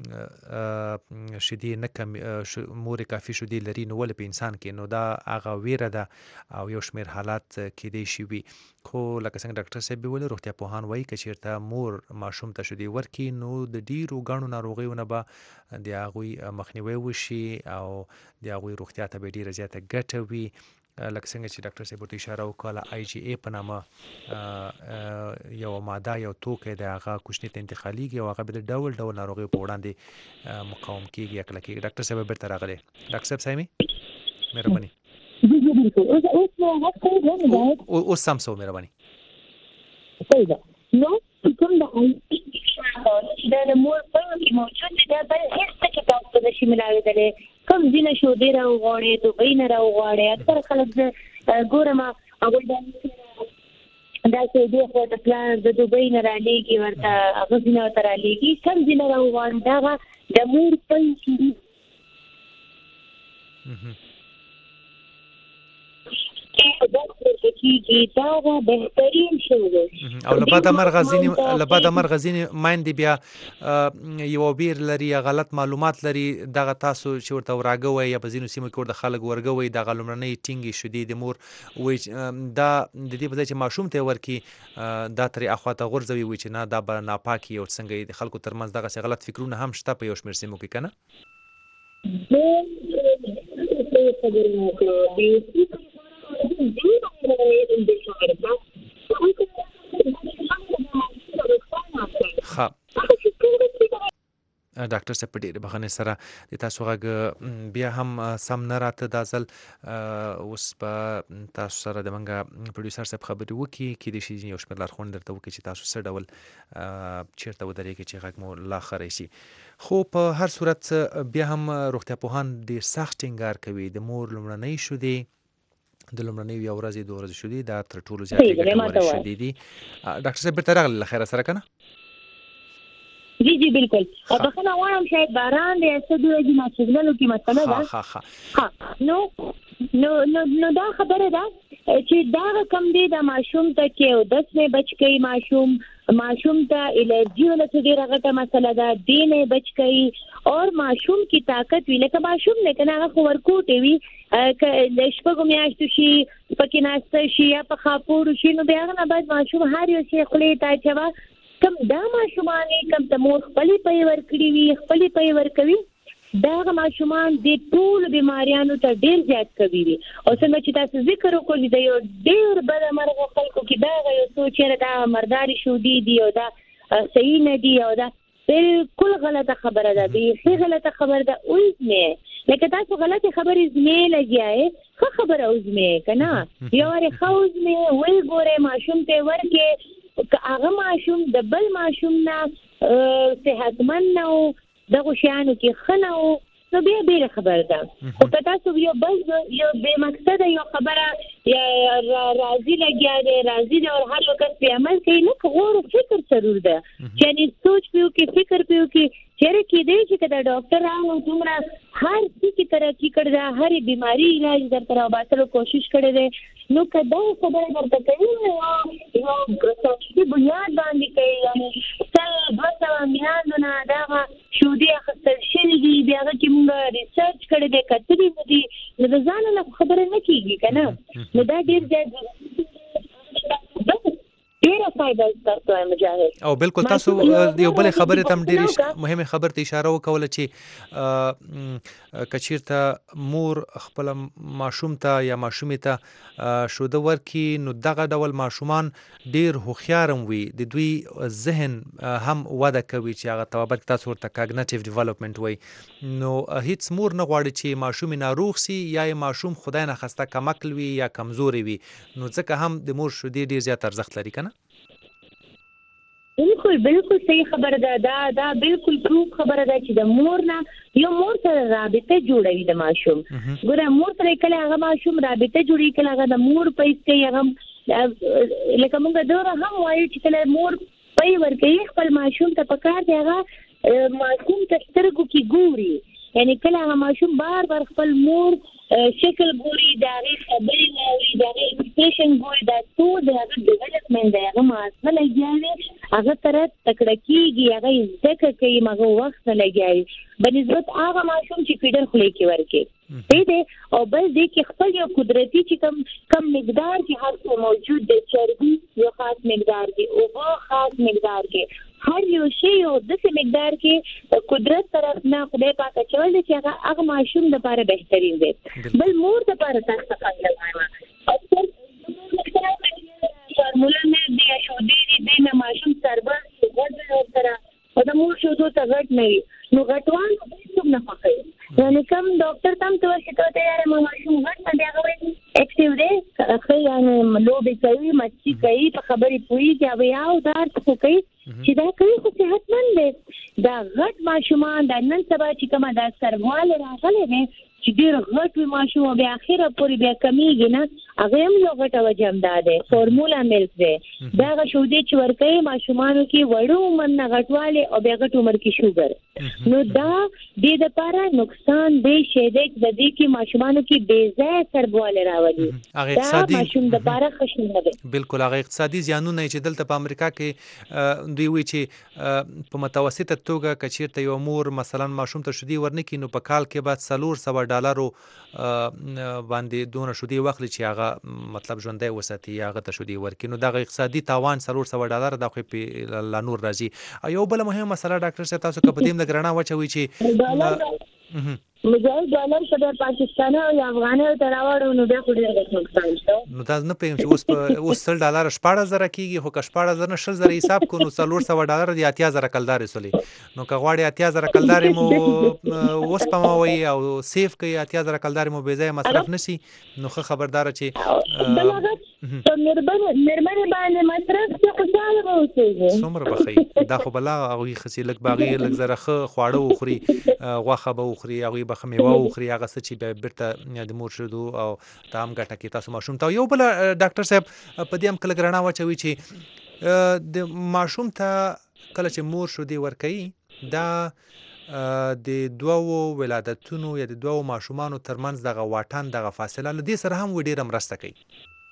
شیدې نه کم مور کافي شیدې لري نو ولې په انسان کې نو دا هغه ویره ده او یو شمېر حالات کېدی شي وي. خو لکه څنګه ډاکټر صاحب ویلي روغتیا پوهان وایي که چیرته مور ماشوم ته شیدې ورکړي نو د ډیرو ګڼو ناروغیو نه به د هغوی مخنیوی وشي او د هغوی روغتیا ته به ډیره زیاته ګټه وي. لکه څنګه چې ډاکټر صاحب ورته اشاره وکړه آی جی ای په نامه یو ماده یو توکی د هغه کوچني ته انتقالیږي او هغه به د ډول ډول ناروغیو په وړاندې مقاوم کېږي یا کلکېږي. ډاکټر صاحب بیرته راغلی. ډاکټر صاحب سایمې مهرباني اوس سم سو مهرباني.
صحیح ده. نو کوم د دا د مور په کې موجود دي دا بل هیڅ څه تاسو ته نشي ملاوېدلی. کوم ځینې شودې راوغواړي دوبۍ نه راوغواړي اکثر خلک زه ګورم هغوی دا دا شودې خو د پلان د دوبۍ نه رالېږي ورته هغه ځینې ورته رالېږي کوم ځینې راوغواړي دا هغه د مور په کې
او لبعد مرغه ځینې لبعد مرغه ځینې میندې بیا یو بیر لري یا غلط معلومات لري دغه تاسو چې ورته ورغوي یا په ځینو سیمو کې ورته خلک ورغوي دغه لومړنۍ ټینګې شیدې د مور وایي دا د دې په ځای چې ماشوم ته ورکړي دا ترې اخواته غورځوي وایي چې نه دا به ناپاکي او څنګه د خلکو ترمنځ دغسې غلط فکرونه هم شته په یو شمېر سیمو کې که نه؟ ښه ډاکټر صاحب په ډېرې بښنې سره د تاسو غږ بیا هم سم نه راته دا ځل اوس به تاسو سره د منګه پروډیوسر صاحب خبرې وکړي کیدای شي یو شمېر لارښوونې درته وکړي چې تاسو څه ډول چېرته ودرېږئ چې غږ مو لا ښه راشي. خو په هر صورت بیا هم روغتیا پوهان ډېر سخت ټینګار کوي د مور لومړنۍ شیدې د لومړنۍ یو ورځې دوه ورځې شیدې دا تر ټولو زیاتې ګټورې شیدې دي. ډاکټر صاحب بیرته راغلی له خیره سره که نه؟
جی جی بالکل. بخښنه غواړم شاید باران دی څه د ورځې ماسپښینلو کې مسله ده.
ښه ښه ښه
نو نو نو نو دا خبره ده چې دا کم دی د ماشوم ته کې او دس نه بچ کوي ماشوم ماشوم ته الرجی ولا څه ډیره غټه مسله ده دی نه بچ کوي اور ماشوم کی طاقت وی لکه ماشوم نه کنه هغه ورکوټي وی د شپږو میاشتو شي پکې ناشته شي یا په خاپور شي نو بیا نه بعد ماشوم هر یو شي خلې ته چوا کم دا ماشومان کم د مور خپلې پي ورکړي وي خپلې پي ورکوي دا ماشومان د ټول بیماریانو ته ډیر زیات کوي او څنګه چې تاسو ذکر وکړئ د یو ډیر بد مرغه خلکو کې دا یو سوچ را دا مرداري شو دي دی او دا صحیح نه دی او دا بالکل غلطه خبره ده دی څه غلطه خبره ده اوس نه لکه تاسو غلطه خبره زمې لګیاي خو خبره اوس مې کنه یو ری خوز مې وای ګوره ماشوم ته ورکه هغه ماشوم د بل ماشوم نه صحتمند نه دغه شیانو کې خناو نو بیا به خبر ده او که تاسو یو بل یو به مقصد یو خبره یا راضی لګیا دی راضی دی او هر وخت په عمل کوي نو غوړ فکر ضرور ده یعنی سوچ پیو کې فکر پیو کې چیرې کې دی چې کله ډاکټر راو دومره هر څه کی ترقی کړی دا هر بیماری علاج درته واسطه کوشش کړی دی نو کدا خبره درته کوي نو یو څه بنیاد باندې کوي یعنی څل دوه میلیون نه دا شودي اخستل شي دی بیا چې موږ ریسرچ کړی دی کتلی مو دي نو د ځان له خبره نه کیږي کنه نو دا ډیر ځای ډیره فائدہ تاسو مجاهد
او بالکل تاسو یو بل خبره تم ډیره مهمه خبره ته اشاره وکول چې کچیرته مور خپل ماشوم ته یا ماشومې ته شوده ورکی نو دغه ډول ماشومان ډیر هوښیارم وي د دوی ذهن هم وده کوي چې هغه توابت تاسو ورته کاګنیټیو ډیولپمنٹ وي نو هیڅ مور نه غواړي چې ماشوم ناروغ سي یا ماشوم خدای نه خسته کمکل وي یا کمزوري وي نو ځکه هم د مور شودې ډیر زیات ارزښت لري کنه
بالکل بالکل صحیح خبره ده دا دا بالکل پروف خبره ده چې د مور نه یو مور سره رابطه جوړوي د ماشوم ګوره مور سره کله هغه ماشوم رابطه جوړي کله هغه د مور پیسې هغه لکه موږ دغه هم وایو چې کله مور پي ورکوي خپل ماشوم ته پکار دی هغه ماشوم ته سترګو کې ګوري یعنی کله هغه ماشوم بار بار خپل مور شکل ګوري دا غي خبرې نوري دا غي ایکسپریشن ګوري دا ټول د هغه ډیولپمنٹ دی هغه ماسه لګیږي هغه تر تکړه کیږي هغه ځکه کوي مغه وخت لګیږي بنسبت هغه ماشوم چې فیډر خلې کې ورکي دې دې او بل دې کې خپل یو قدرتي چې کم کم مقدار کې هر څه موجود دی چربي یو خاص مقدار کې او هغه خاص مقدار کې هر یو شی یو د څه مقدار کې قدرت طرف نه خدای پاک چول دي چې هغه هغه ماشوم د لپاره بهترین دی بل مور د لپاره تاسو څنګه لګایم اکثر فارمولا نه دی شو دی دی نه ماشوم سربر څنګه سره او د مور شو ته غټ نه نو غټوان څه نه پخې یعنی کوم ډاکټر تم ته شکایت یې ما ماشوم غټ نه دی هغه اکټیو دی خو یعنی لوبي کوي مچي کوي په خبرې پوي چې بیا او دار څه کوي چې دا کوي خو صحتمند دی دا غټ ماشومان د نن سبا چې کومه دا سرواله راغلي نه چې ډیر غټ وي ماشوم بیا اخیره پوری بیا کمیږي نه هغه هم یو غټه وجم ده فارمولا ملک دی دا شودې چې ورکه ماشومانو کې وړو من غټواله او بیا غټ عمر کې شوګر نو دا د دې لپاره نقصان دی شه دی د دې کې ماشومانو کې بې ځای سرواله راوړي
هغه اقتصادي
ماشوم د لپاره خوشنه دی
بالکل هغه اقتصادي زیانونه چې دلته په امریکا کې دوی وی چې په متوسطه توګه کچیرته یو مور مثلا ماشوم ته شودي ورنکې نو په کال کې بعد څلور سوه ډالرو باندې دونه شودي وخت چې هغه مطلب ژوندۍ وساتي هغه ته شودي ورکې نو دغه اقتصادي تاوان څلور سوه ډالر د خو په لا نور راځي یو بل مهمه مسله ډاکټر صاحب تاسو کپدیم د ګرانه وچوي چې
مجاهد ډالر په پاکستان او افغاني تراوړو نو بیا خو ډېر نقصان شو
نو تاسو نه پېم چې اوس په اوس سل ډالر شپږ زره کیږي خو که شپږ زره نه شل زره حساب کو نو څلور سوه ډالر دی اتیا زره کلدار سولي نو که غواړي اتیا زره کلدار مو اوس پموي او سیف کوي اتیا زره کلدار مو بې ځای مصرف نشي نو خو خبردار چې
ته مهرباني مهرباني باندې مصرف څه خوشاله اوسېږي
څومره بخي دا خو بلا هغه خسي لک باغی لک زره خواړه وخوري غوخه به وخوري هغه به خمیوه وخوري هغه څه چې به بیرته د مور شودو او تام ګټه کې تاسو ماشوم ته یو بل ډاکټر صاحب په دې هم کله ګرانه واچوي چې د ماشوم ته کله چې مور شودي ورکوي دا د دوو ولادتونو یا د دوو ماشومانو ترمنځ دغه واټن دغه فاصله له دې سره هم ډیره مرسته کوي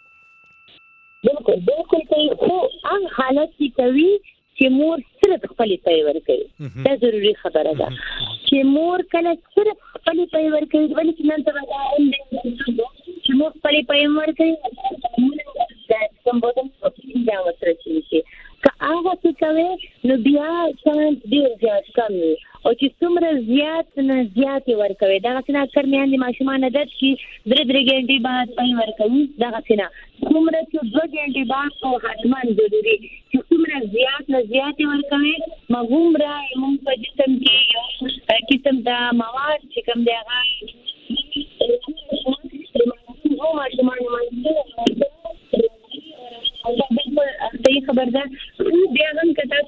بالکل بالکل کوي خو هغه حالت کې کوي چې مور صرف خپل پي ورکوي دا ضروري خبره ده چې مور کله صرف خپل پي ورکوي ولې چې نن ته دا چې مور خپل پي ورکوي دا کوم بوتم دا وتر شي که هغه څه کوي نو بیا شان ډیر زیات کم وي او چې څومره زیات نه زیات ورکوي دا څنګه اکثر میاندې ماشومان عادت شي درې درې غنټې بعد پي ورکوي دا څنګه څومره چې دوه غنټې بعد او حتمان ضروري چې څومره زیات نه زیات ورکوي مغوم را موږ په جسم کې یو قسم دا مواد چې کوم دی هغه نو ماشومان باندې دا بالکل صحیح خبر ده بیا هم کته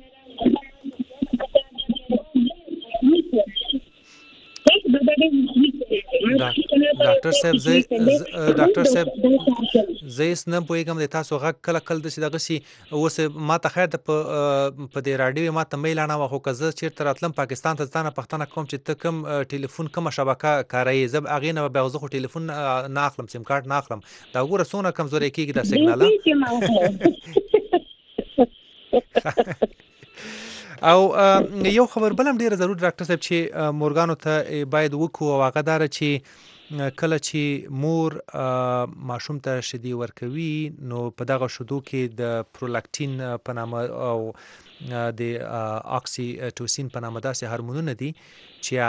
ډاکټر صاحب زه ډاکټر صاحب زه یې نه پوهېږم د تاسو غږ کله کله داسې دغه شي اوس ما ته خیر د په دې راډیو ما ته میل نه وه خو که زه چېرته راتلم پاکستان ته ځانه پوښتنه کوم چې ته کوم ټلیفون کومه شبکه کاروې زه هغې نه به بیا زه خو ټلیفون نه اخلم سیم کارت نه اخلم دا وګوره څومره کمزوری کېږي دا سیګناله او یو خبر بل هم ډیره ضروري ډاکټر صاحب چې مورګانو ته باید وکړو او هغه داره چې کله چې مور ماشوم ته شیدې ورکوي نو په دغه شیدو کې د پرولاکټین په نامه او د اکسیټوسین په نامه داسې هورمونونه دي چې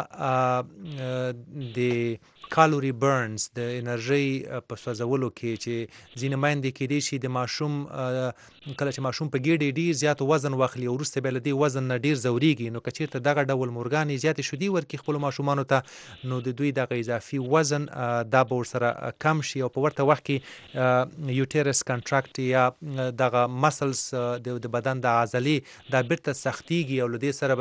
هغه د کالوري برنز د انرژي په سوځولو کې چې ځینې میندې کېدای شي د ماشوم کله چې ماشوم په ګېډې ډېر زیات وزن واخلي او وروسته بیا له دې وزن نه ډېر ځورېږي نو که چېرته دغه ډول مورګانې زیاتې شیدې ورکړي خپلو ماشومانو ته نو د دوی دغه اضافي وزن دا به ورسره کم شي او په ورته وخت کې یوټیرس کنټراکټ یا دغه مسلز د بدن د عضلې دا بیرته سختېږي او له دې سره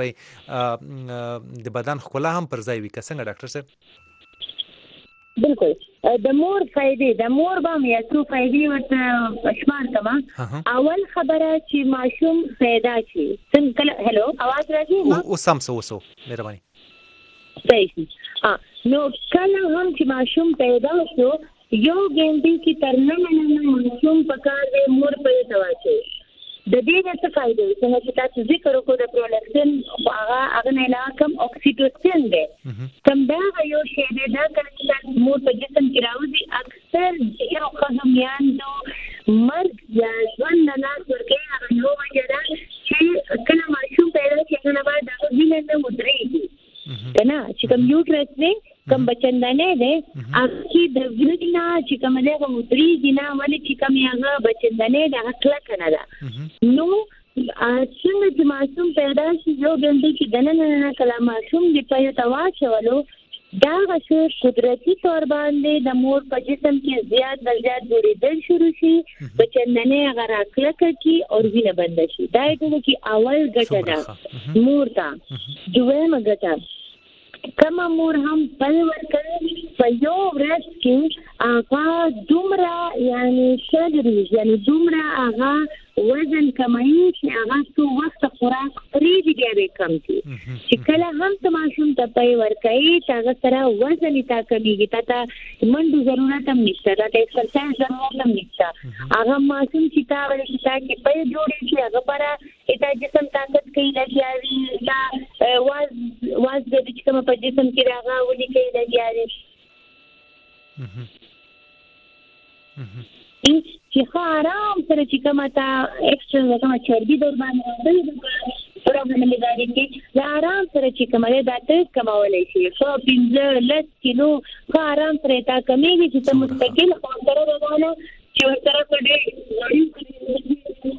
به د بدن ښکلا هم پر ځای وي که څنګه ډاکټر صاحب؟
بالکل د مور فائدې د مور به مې څو فائدې ورته شمار کما. اول خبره چې ماشوم پیدا شي څنګه کله هلو आवाज راځي
او سم سو سو مهرباني
صحیح نو کله هم چې ماشوم پیدا شو یو ګنټه کې تر نه نه ماشوم په کار دی مور په تواچي د دې څه فائدې څنګه چې تاسو ذکر وکړو د پرولاکټین هغه هغه نه علاوه کوم اکسیټوسین دی کوم دا یو شی دی دا چې مور په جسم کې راوځي اکثر یو خدميان دو مرګ یا ژوند نه ورکه هغه یو وجه ده چې کله ماشوم پیدا شي نو باید هغه وینه نه ودرېږي کنه چې کوم یوټرس دی کوم بچندانه دی اخی د وینه چې کوم له ودرېږي نه ولې چې کوم هغه بچندانه دی هغه کلک نه ده نو څنګه چې ماشوم پیدا شي یو ګنټه کې دنه نه کله ماشوم دی په یو تواچولو دا غشو قدرتی طور باندې د مور په جسم کې زیات د زیات جوړېدل شروع شي بچندانه هغه راکلک کی او وینه بند شي دا ټول کې اول ګټه ده مور ته دویمه ګټه کما مور هم بل ورکړي په یو ورځ کې هغه دومره یعنی سلریز یعنی دومره هغه وزن کمایي چې هغه څو وخت خوراک پرې دی بیا کم شي چې کله هم تماشوم ته پي ورکړي چې هغه سره وزن تا کمیږي تا منډو ضرورت هم نشته دا ایکسرسایز ضرورت هم نشته هغه ماشوم چې تا ولې چې تا کې پي جوړي چې هغه پر اته جسم طاقت کوي لګیاوي یا واز واز د دې کوم په جسم کې راغا ولي کوي لګیاوي چې خو آرام سره چې کومه تا ایکسټرا کومه چربي در باندې راځي پروګرام لګاري کې دا آرام سره چې کومه دا تاسو کمولای شي خو پنځه لس کیلو خو آرام سره تا کمیږي چې ته مستقل خو سره روانه چې ورته کړي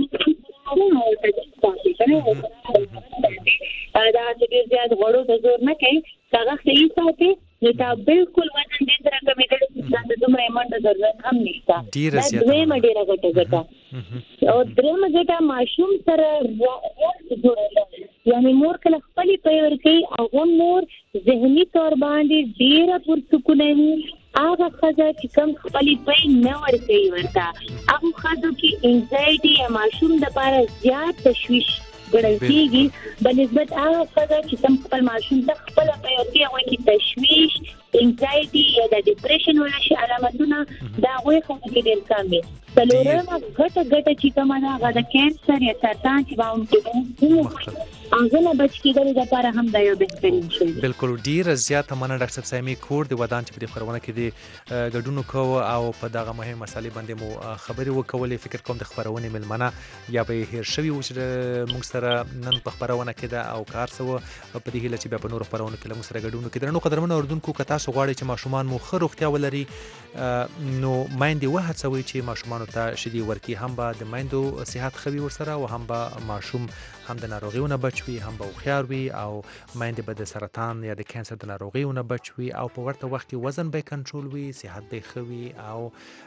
دا چې زیات غوړو ته زور نه کوي هغه صحیح ساتي نو دا بالکل وزن دې سره کمیږي دا د دومره منډه ضرورت هم نشته دا دویمه ډیره ګټه ګټه او درېمه ګټه ماشوم سره جوړه یعنی مور کله خپل پیور کوي او مور ذهني تور باندې ډیره پرسکونه وي هغه خزه چې کوم خپل پي نه ور کوي ورته هغه خزو کې انزایټي یا ماشوم د لپاره زیات تشویش ګڼل کېږي بنسبت هغه خزه چې کوم خپل ماشوم ته خپل پیور کوي هغه کې تشویش انزایټي یا د ډیپریشن ولا شي علامتونه دا وایي خو کې ډېر کم دي څلورمه ګټه ګټه چې کومه ده هغه د کانسر یا سرطان چې باندې هغه نه بچ کېدل لپاره هم دا یو بهترین شی
بالکل ډیر زیات مننه ډاکټر صاحب سامي کور د ودان چې په خبرونه کې د ګډونو کوو او په دغه مهمه مسالې باندې مو خبرې وکولې فکر کوم د خبرونه ملمنه یا به هیر شوی و چې موږ سره نن په خبرونه کې دا او کار سو په دې هله چې په نور خبرونه کې موږ سره ګډونو کې درنو قدرمن اوردونکو کتا سو غواړي چې ماشومان مو خو روغتیا ولري نو مایندې وهڅوي چې ماشومان ته شیدې ورکي هم به د مایندو صحت خوي ورسره او هم به ماشوم هم د ناروغیونو بچوي هم به خوخيار وي او مایندې به د سرطان یا د کانسر د ناروغیونو بچوي او په ورته وخت کې وزن به کنټرول وي صحت به خوي او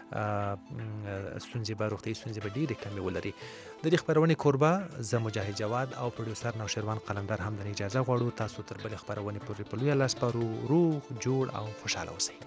ستونزې به روغتي ستونزې به ډېرې کمې ولري د دې خبرونې کوربه زه مجاهد جواد او پروډوسر نوشروان قلندر هم د اجازه غواړو تاسو تر بل خبرونې پورې په لوی لاس پرو روغ جوړ او خوشاله اوسئ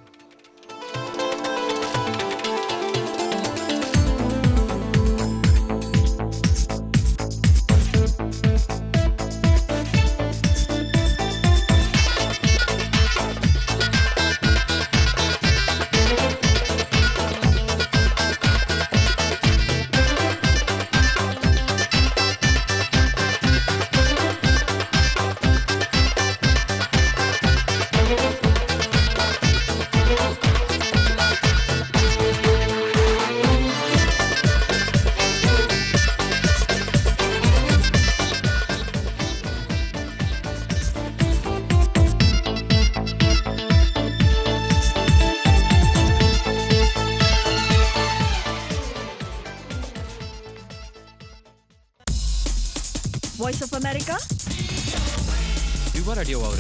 of America.
یو رادیو